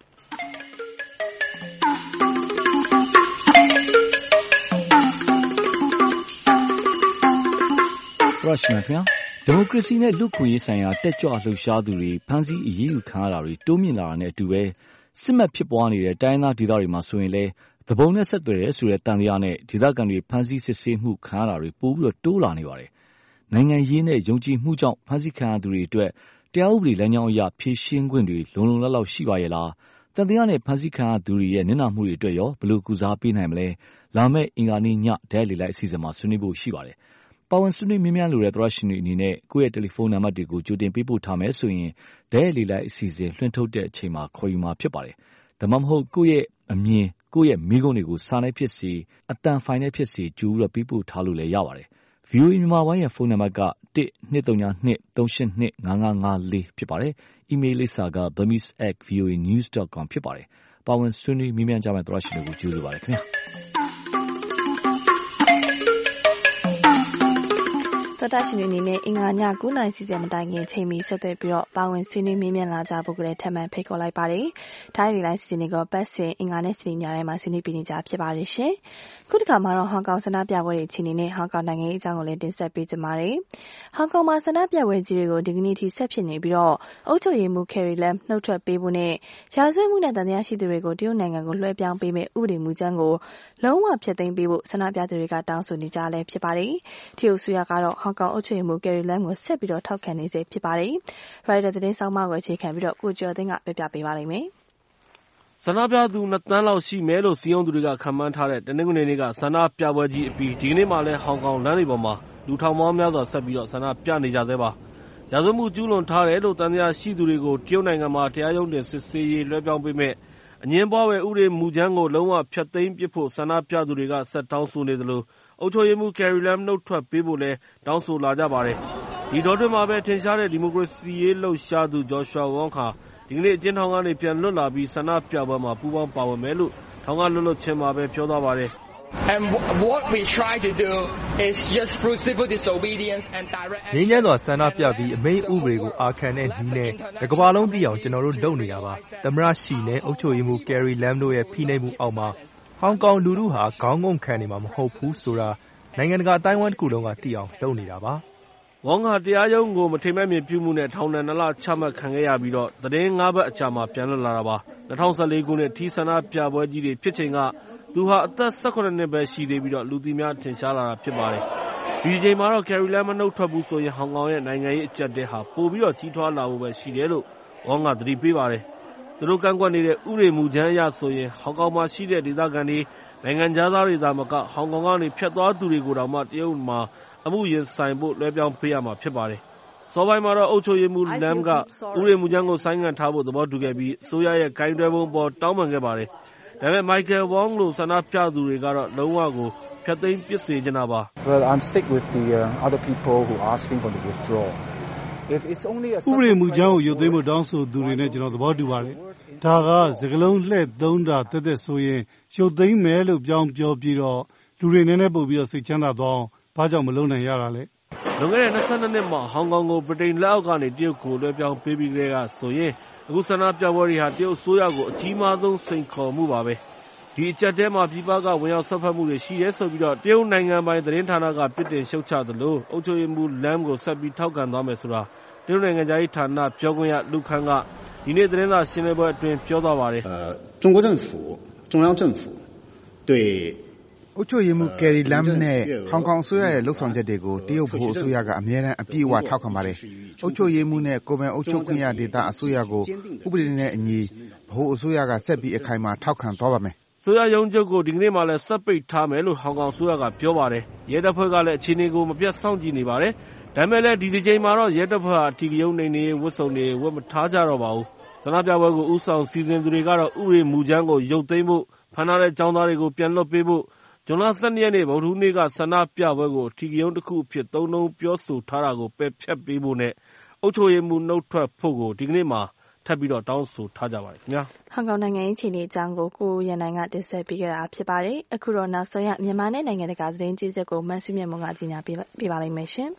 L: ပရရှိမခင်ဒီမိုကရေစီနဲ့လူ့ခွင့်ရေးဆိုင်ရာတက်ကြွလှုပ်ရှားသူတွေဖမ်းဆီးအရေးယူခံရတာတွေတိုးမြင့်လာတာနဲ့အတူပဲစစ်မှတ်ဖြစ်ပွားနေတဲ့တိုင်းသားဒေသတွေမှာဆိုရင်လည်းသဘုံနဲ့ဆက်သွယ်တဲ့ဆိုတဲ့တန်တရားနဲ့ဒေသခံတွေဖမ်းဆီးစစ်ဆေးမှုခံရတာတွေပိုပြီးတော့တိုးလာနေပါတယ်။နိုင်ငံရေးနဲ့ယုံကြည်မှုကြောင့်ဖမ်းဆီးခံရသူတွေအတွက်တရားဥပဒေလမ်းကြောင်းအရဖြေရှင်းခွင့်တွေလုံလုံလောက်လောက်ရှိပါရဲ့လား။တန်တရားနဲ့ဖမ်းဆီးခံရသူတွေရဲ့နစ်နာမှုတွေအတွက်ရောဘယ်လိုကုစားပေးနိုင်မလဲ။လာမယ့်အင်္ဂါနေ့ညဒဲလေလိုက်အစီအစဉ်မှာဆွေးနွေးဖို့ရှိပါတယ်။ပါဝင်ဆွေးနွေးမြင်းမြန်းလိုတဲ့သရရှင်တွေအနေနဲ့ကိုယ့်ရဲ့တယ်လီဖုန်းနံပါတ်တွေကိုကြိုတင်ပေးပို့ထားမယ်ဆိုရင်ဒဲလေလိုက်အစီအစဉ်လွှင့်ထုတ်တဲ့အချိန်မှာခေါ်ယူမှာဖြစ်ပါတယ်။ဒါမှမဟုတ်ကိုယ့်ရဲ့အမြင်ကိုယ့်ရဲ့မိကုံးတွေကိုစာနဲ့ဖြစ်စေအတန်ဖိုင်နဲ့ဖြစ်စေကြိုပြီးတော့ပေးပို့ထားလို့လည်းရပါတယ်။ VOA မြန်မာပိုင်းရဲ့ဖုန်းနံပါတ်က1-232-382-5554ဖြစ်ပါတယ်။ အီးမေးလ်လိပ်စာက burmese@voanews.com ဖြစ်ပါတယ်။ပါဝင်ဆွေးနွေးမြင်းမြန်းကြမယ့်သရရှင်တွေကိုကြိုဆိုပါတယ်ခင်ဗျာ။
A: သောတာရှင်တွေအနေနဲ့အင်္ဂါည9:00 နာရီစီစဉ်မတိုင်ခင်ချိန်မီဆက်သွယ်ပြီးတော့ပါဝင်ဆွေးနွေးမြင်းမြန်းလာကြဖို့ကလည်းထပ်မံဖိတ်ခေါ်လိုက်ပါတယ်။ဒါရီလိုင်းစီစဉ်တွေကိုပတ်စဉ်အင်္ဂါနဲ့စနေညတိုင်းမှာဆွေးနွေးပြနေကြဖြစ်ပါတယ်ရှင်။ခုတစ်ခါမှာတော့ဟောင်ကောင်ဆန္ဒပြပွဲတွေအခြေအနေနဲ့ဟောင်ကောင်နိုင်ငံရေးအကြောင်းကိုလည်းတင်ဆက်ပေးကြပါမယ်။ဟောင်ကောင်မှာဆန္ဒပြပွဲကြီးတွေကိုဒီကနေ့ထိဆက်ဖြစ်နေပြီးတော့အုပ်ချုပ်ရေးမှူး Carrie Lam နှုတ်ထွက်ပေးဖို့နဲ့ရာဇဝတ်မှုနဲ့တန်တရားရှိသူတွေကိုတရုတ်နိုင်ငံကိုလွှဲပြောင်းပေးမဲ့ဥပဒေမူကြမ်းကိုလုံးဝဖျက်သိမ်းပေးဖို့ဆန္ဒပြသူတွေကတောင်းဆိုနေကြလဲဖြစ်ပါတယ်။တရုတ်အစိုးရကတော့ဟောင်ကောင်အုပ်ချုပ်ရေးမှူး Carrie Lam ကိုဆက်ပြီးတော့ထောက်ခံနေစေဖြစ်ပါတယ်။ Rider သတင်းဆောင်မကိုအခြေခံပြီးတော့ကိုကျော်သိန်းကပြပြပေးပါလိမ့်မယ်
M: ။ဆန္ဒပြသူ2 သန်းလောက်ရှိမယ်လို့စီယုံသူတွေကခန့်မှန်းထားတဲ့တနင်္ဂနွေနေ့ကဆန္ဒပြပွဲကြီးအပြီးဒီကနေ့မှလည်းဟောင်ကောင်လမ်းတွေပေါ်မှာလူထောင်ပေါင်းများစွာဆက်ပြီးတော့ဆန္ဒပြနေကြသေးပါ။ရာဇဝတ်မှုကျူးလွန်ထားတယ်လို့တန်တရားရှိသူတွေကိုတရုတ်နိုင်ငံမှာတရားရုံးတင်စစ်ဆေးရေးလွှဲပြောင်းပေးမဲ့အငြင်းပွားဖွယ်ဥပဒေမူကြမ်းကိုလုံးဝဖျက်သိမ်းပစ်ဖို့ဆန္ဒပြသူတွေကဆက်တောင်းဆိုနေသလိုအုပ်ချုပ်ရေးမှူး Carrie Lam နှုတ်ထွက်ပေးဖို့လည်းတောင်းဆိုလာကြပါတယ်။ဒီတောအတွင်းမှာပဲထင်ရှားတဲ့ဒီမိုကရေစီရေးလှုပ်ရှားသူ Joshua Wong ဟာဒီကနေ့အကျဉ်းထောင်ကနေပြန်လွတ်လာပြီးဆန္ဒပြပွဲမှာပူးပေါင်းပါဝင်မယ်လို့ထောင်ကလွတ်ချင်းမှာပဲပြောသွားပါတယ်။
N: And what we try to do is just through civil disobedience and direct action
O: ငြိမ်းချမ်းစွာဆန္ဒပြပြီးအမိန့်ဥပဒေကိုအာခံတဲ့နည်းနဲ့တစ်ကမ္ဘာလုံးသိအောင်ကျွန်တော်တို့လုပ်နေတာပါ။သမ္မတရှီနဲ့အုပ်ချုပ်ရေးမှူး Carrie Lam တို့ရဲ့ဖိနှိပ်မှုအောက်မှာဟောင်ကောင်လူထုဟာခေါင်းငုံခံနေမှာမဟုတ်ဘူးဆိုတာနိုင်ငံတကာအတိုင်းအဝိုင်းတစ်ခုလုံးကသိအောင်လုပ်နေတာပါ
M: ။ဝေါငါတရားရုံးကိုမထိမ့်မဲ့မြင်ပြုမှုနဲ့ထောင်ဒဏ်2 လချမှတ်ခံခဲ့ရပြီးတော့သတင်း5 ပတ်အကြာမှာပြန်လွတ်လာတာပါ။2014 ခုနှစ်ထီးဆန္ဒပြပွဲကြီးတွေဖြစ်ချိန်ကသူဟာအသက်18 နှစ်ပဲရှိသေးပြီးတော့လူသိများထင်ရှားလာတာဖြစ်ပါတယ်။ဒီချိန်မှာတော့ Carrie Lam မနှုတ်ထွက်ဘူးဆိုရင်ဟောင်ကောင်ရဲ့နိုင်ငံရေးအကျပ်တဲဟာပိုပြီးတော့ကြီးထွားလာဖို့ပဲရှိတယ်လို့ဝေါငါသတိပေးပါတယ်။သူတို့ကန့်ကွက်နေတဲ့ဥပဒေမူကြမ်းအရဆိုရင်ဟောင်ကောင်မှာရှိတဲ့ဒေသခံတွေနိုင်ငံခြားသားတွေသာမကဟောင်ကောင်ကနေဖြတ်သွားသူတွေကိုတောင်မှတရုတ်မှာအမှုရင်ဆိုင်ဖို့လွှဲပြောင်းပေးရမှာဖြစ်ပါတယ်။စောပိုင်းမှာတော့အုပ်ချုပ်ရေးမှူး Lam ကဥပဒေမူကြမ်းကိုဆိုင်းငံ့ထားဖို့သဘောတူခဲ့ပြီးအစိုးရရဲ့ကိုင်တွယ်ပုံပေါ်တောင်းပန်ခဲ့ပါတယ်။ဒါပေမဲ့ Michael Wong လိုဆန္ဒပြသူတွေကတော့လုံးဝကိုဖျက်သိမ်းပစ်စေချင်တာပါ။
P: Well, I'm stick with the other people who asking for the withdrawal. If it's only a
Q: ဥပဒေမူကြမ်းကိုရုပ်သိမ်းဖို့တောင်းဆိုသူတွေနဲ့ကျွန်တော်သဘောတူပါတယ်။ဒါကစကလုံးလှည့်သုံးတာတက်တက်ဆိုရင်ရုပ်သိမ်းမယ်လို့ပြောင်းပြောပြီးတော့လူတွေနည်းနည်းပို့ပြီးတော့စိတ်ချမ်းသာသွားအောင်ဘာကြောင့်မလုပ်နိုင်ရတာလဲ
M: ။လွန်ခဲ့တဲ့22နှစ်မှာဟောင်ကောင်ကိုဗြိတိန်လက်အောက်ကနေတရုတ်ကိုလွှဲပြောင်းပေးပြီးတဲ့ကဆိုရင်အခုဆန္ဒပြပွဲတွေဟာတရုတ်အစိုးရကိုအကြီးမားဆုံးစိန်ခေါ်မှုပါပဲ။ဒီအချက်ထဲမှာပြည်ပကဝင်ရောက်ဆက်ဖက်မှုတွေရှိတယ်ဆိုပြီးတော့တရုတ်နိုင်ငံပိုင်သတင်းဌာနကပြစ်တင်ရှုတ်ချသလိုအုပ်ချုပ်ရေးမှူး Lam ကိုဆက်ပြီးထောက်ခံသွားမယ်ဆိုတာတရုတ်နိုင်ငံသားရေးဌာနပြောခွင့်ရလူခန်းကဒီနေ့သတင်းစာရှင်းလင်းပွဲအတွင်းပြောသွားပါတယ်
E: 中国政府中央政府对အုပ်ချုပ်ရေးမှူး Carrie Lam နဲ့ဟောင်ကောင်အစိုးရရဲ့လှုပ်ဆောင်ချက်တွေကိုတရုတ်ဗဟိုအစိုးရကအမြဲတမ်းအပြည့်အဝထောက်ခံပါတယ်။အုပ်ချုပ်ရေးမှူးနဲ့ကိုယ်ပိုင်အုပ်ချုပ်ခွင့်ရဒေသအစိုးရကိုဥပဒေနဲ့အညီဗဟိုအစိုးရကဆက်ပြီးအခိုင်အမာထောက်ခံသွားပါမယ်
M: ။အစိုးရရုံးချုပ်ကိုဒီကနေ့မှလည်းဆက်ပိတ်ထားမယ်လို့ဟောင်ကောင်အစိုးရကပြောပါတယ်။ရဲတပ်ဖွဲ့ကလည်းအခြေအနေကိုမပြတ်စောင့်ကြည့်နေပါတယ်။ဒါပေမဲ့လည်းဒီတစ်ချိန်မှာတော့ရဲတပ်ဖွဲ့ဟာအထီးကရုဏ်းနှိမ်နင်းရေးဝတ်စုံတွေဝတ်မထားကြတော့ပါဘူး။ဆန္ဒပြပွဲကိုဦးဆောင်စီစဉ်သူတွေကတော့ဥပဒေမူကြမ်းကိုရုပ်သိမ်းဖို့ဖမ်းထားတဲ့ကျောင်းသားတွေကိုပြန်လွှတ်ပေးဖို့ဇွန်လ12ရက်နေ့ဗုဒ္ဓဟူးနေ့ကဆန္ဒပြပွဲကိုအထီးကရုဏ်းတစ်ခုအဖြစ်သုံးနှုန်းပြောဆိုထားတာကိုပယ်ဖျက်ပေးဖို့နဲ့အုပ်ချုပ်ရေးမှူးနှုတ်ထွက်ဖို့ကိုဒီကနေ့မှာထပ်ပြီးတော့တောင်းဆိုထားကြပါတယ်ခင်ဗျာ
A: ဟောင်ကောင်နိုင်ငံရေးအခြေအနေအကြောင်းကိုရန်နိုင်ကတင်ဆက်ပေးခဲ့တာဖြစ်ပါတယ်အခုတော့နောက်ဆုံးရမြန်မာနဲ့နိုင်ငံတကာသတင်းကြီးစစ်ကိုမတ်စုမြတ်မွန်ကကြီးညာပေးပါလိမ့်မယ်ရှင်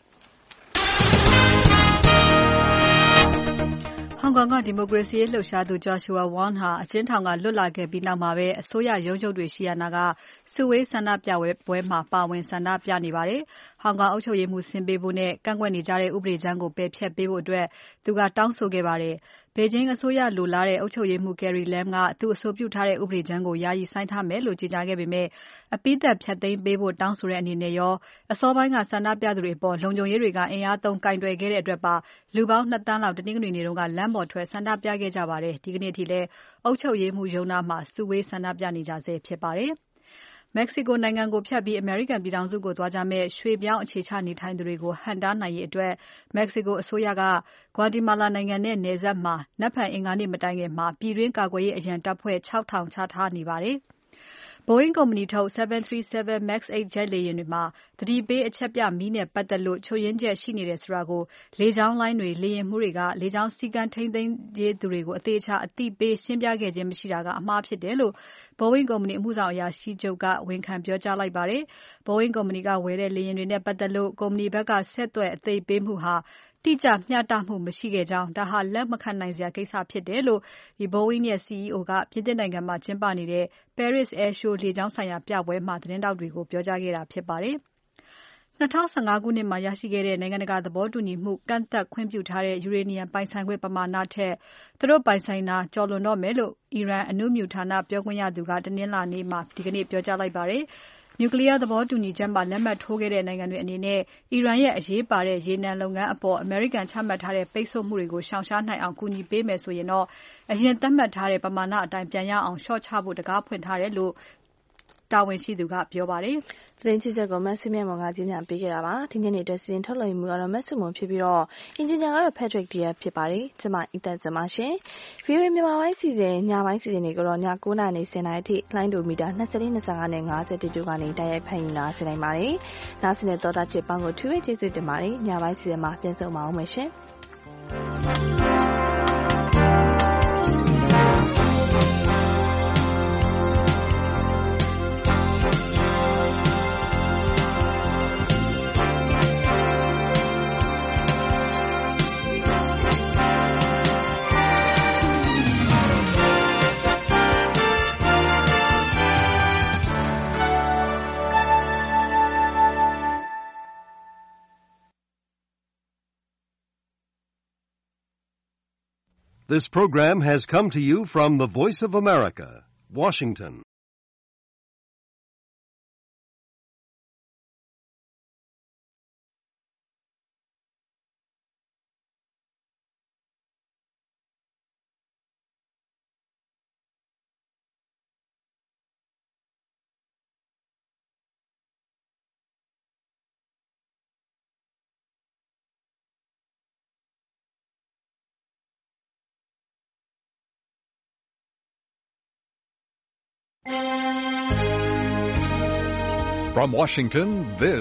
A: ဟောင်ကောင်ကဒီမိုကရေစီရေးလှုပ်ရှားသူ Joshua Wong ဟာအကျဉ်းထောင်ကလွတ်လာခဲ့ပြီးနောက်မှာပဲအစိုးရရုံးချုပ်တွေရှိရာနာကစုဝေးဆန္ဒပြပွဲမှာပါဝင်ဆန္ဒပြနေပါတယ်။ဟောင်ကောင်အုပ်ချုပ်ရေးမှူးဆင်းပေးဖို့နဲ့ကန့်ကွက်နေကြတဲ့ဥပဒေကြမ်းကိုပယ်ဖျက်ပေးဖို့အတွက်သူကတောင်းဆိုခဲ့ပါတယ်။ဘေဂျင်းအစိုးရလိုလားတဲ့အုပ်ချုပ်ရေးမှူး Carrie Lam ကသူအဆိုပြုထားတဲ့ဥပဒေကြမ်းကိုယာယီဆိုင်းထားမယ်လို့ကြေညာခဲ့ပေမဲ့အပိသက်ဖျက်သိမ်းပေးဖို့တောင်းဆိုတဲ့အနေနဲ့ရောအစောပိုင်းကဆန္ဒပြသူတွေအပေါ်လုံခြုံရေးတွေကအင်အားသုံးကင်တွယ်ခဲ့တဲ့အတွက်ပါလူပေါင်း2 သန်းလောက်တနင်္ဂနွေနေ့တုန်းကလမ်းပေါ်ထွက်ဆန္ဒပြခဲ့ကြပါတယ်။ဒီကနေ့ထိလည်းအုပ်ချုပ်ရေးမှူးရုံးနာမှာစုဝေးဆန္ဒပြနေကြဆဲဖြစ်ပါတယ်။မက္ကဆီကိုနိုင်ငံကိုဖြတ်ပြီးအမေရိကန်ပြည်ထောင်စုကိုသွားကြမယ့်ရွှေ့ပြောင်းအခြေချနေထိုင်သူတွေကိုဟန့်တားနိုင်ရေးအတွက်မက္ကဆီကိုအစိုးရကဂွါတီမာလာနိုင်ငံနဲ့နယ်စပ်မှာနက်ဖြန်အင်္ဂါနေ့မတိုင်ခင်မှာပြည်တွင်းကာကွယ်ရေးအရန်တပ်ဖွဲ့ 6000 ချထားနေပါတယ်။ Boeing ကုမ္ပဏီထုတ်737 MAX 8 ဂျက်လေယာဉ်တွေမှာသတိပေးအချက်ပြမီးနဲ့ပတ်သက်လို့ချို့ယွင်းချက်ရှိနေတယ်ဆိုတာကိုလေကြောင်းလိုင်းတွေလေယာဉ်မှူးတွေကလေကြောင်းစည်းကမ်းထိန်းသိမ်းရေးသူတွေကိုအသေးချာအသိပေးရှင်းပြခဲ့ခြင်းမရှိတာကအမှားဖြစ်တယ်လို့ Boeing ကုမ္ပဏီအမှုဆောင်အရာရှိချုပ်ကဝန်ခံပြောကြားလိုက်ပါတယ်။ Boeing ကုမ္ပဏီကဝယ်တဲ့လေယာဉ်တွေနဲ့ပတ်သက်လို့ကုမ္ပဏီဘက်ကဆက်သွယ်အသိပေးမှုဟာတိကျမျှတမှုမရှိခဲ့ကြောင်းဒါဟာလက်မခံနိုင်စရာကိစ္စဖြစ်တယ်လို့ Boeing ရဲ့ CEO ကပြင်သစ်နိုင်ငံမှာကျင်းပနေတဲ့ Paris Air Show လေကြောင်းဆိုင်ရာပြပွဲမှာသတင်းထောက်တွေကိုပြောကြားခဲ့တာဖြစ်ပါတယ်။2015ခုနှစ်မှာရရှိခဲ့တဲ့နိုင်ငံတကာသဘောတူညီမှုကန့်သတ်ခွင့်ပြုထားတဲ့ယူရေနီယံပိုင်ဆိုင်ခွင့်ပမာဏထက်သူတို့ပိုင်ဆိုင်တာကျော်လွန်တော့မယ်လို့အီရန်အနုမြူဌာနပြောခွင့်ရသူကတနင်္လာနေ့မှာဒီကနေ့ပြောကြားလိုက်ပါတယ်။နျူကလ িয়ার သဘောတူညီချက်မှာလက်မှတ်ထိုးခဲ့တဲ့နိုင်ငံတွေအနေနဲ့အီရန်ရဲ့အရေးပါတဲ့ရေနံလုပ်ငန်းအပေါ်အမေရိကန်ချမှတ်ထားတဲ့ပိတ်ဆို့မှုတွေကိုရှောင်ရှားနိုင်အောင်ကူညီပေးမယ်ဆိုရင်တော့အရင်သတ်မှတ်ထားတဲ့ပမာဏအတိုင်းပြန်ရအောင်လျှော့ချဖို့တကားဖွင့်ထားတယ်လို့တာဝန်ရှိသူကပြောပါတယ်။သတင်းချစ်ချက်ကိုမဆုမြတ်မောင်ကကြီးညာပေးခဲ့တာပါ။ဒီညနေအတွက်စီစဉ်ထုတ်လွှင့်မှုကတော့မဆုမွန်ဖြစ်ပြီးတော့အင်ဂျင်နီယာကတော့ Patrick Diaz ဖြစ်ပါတယ်။ကျွန်မအီသက်စင်ပါရှင်။ VOA မြန်မာပိုင်းစီစဉ်ညပိုင်းစီစဉ်တွေကိုတော့ည9:00နာရီ10:00နာရီအထိလိုင်းဒိုမီတာ24 25နဲ့50တူကနေတိုက်ရိုက်ဖန်ယူနာဆင်နိုင်ပါတယ်။နားဆင်တဲ့သောတာချစ်ပေါင်းကိုထူးဝေးကျေးဇူးတင်ပါတယ်။ညပိုင်းစီစဉ်မှာပြန်ဆုံပါအောင်မယ်ရှင်။
R: This program has come to you from the Voice of America, Washington. From Washington, this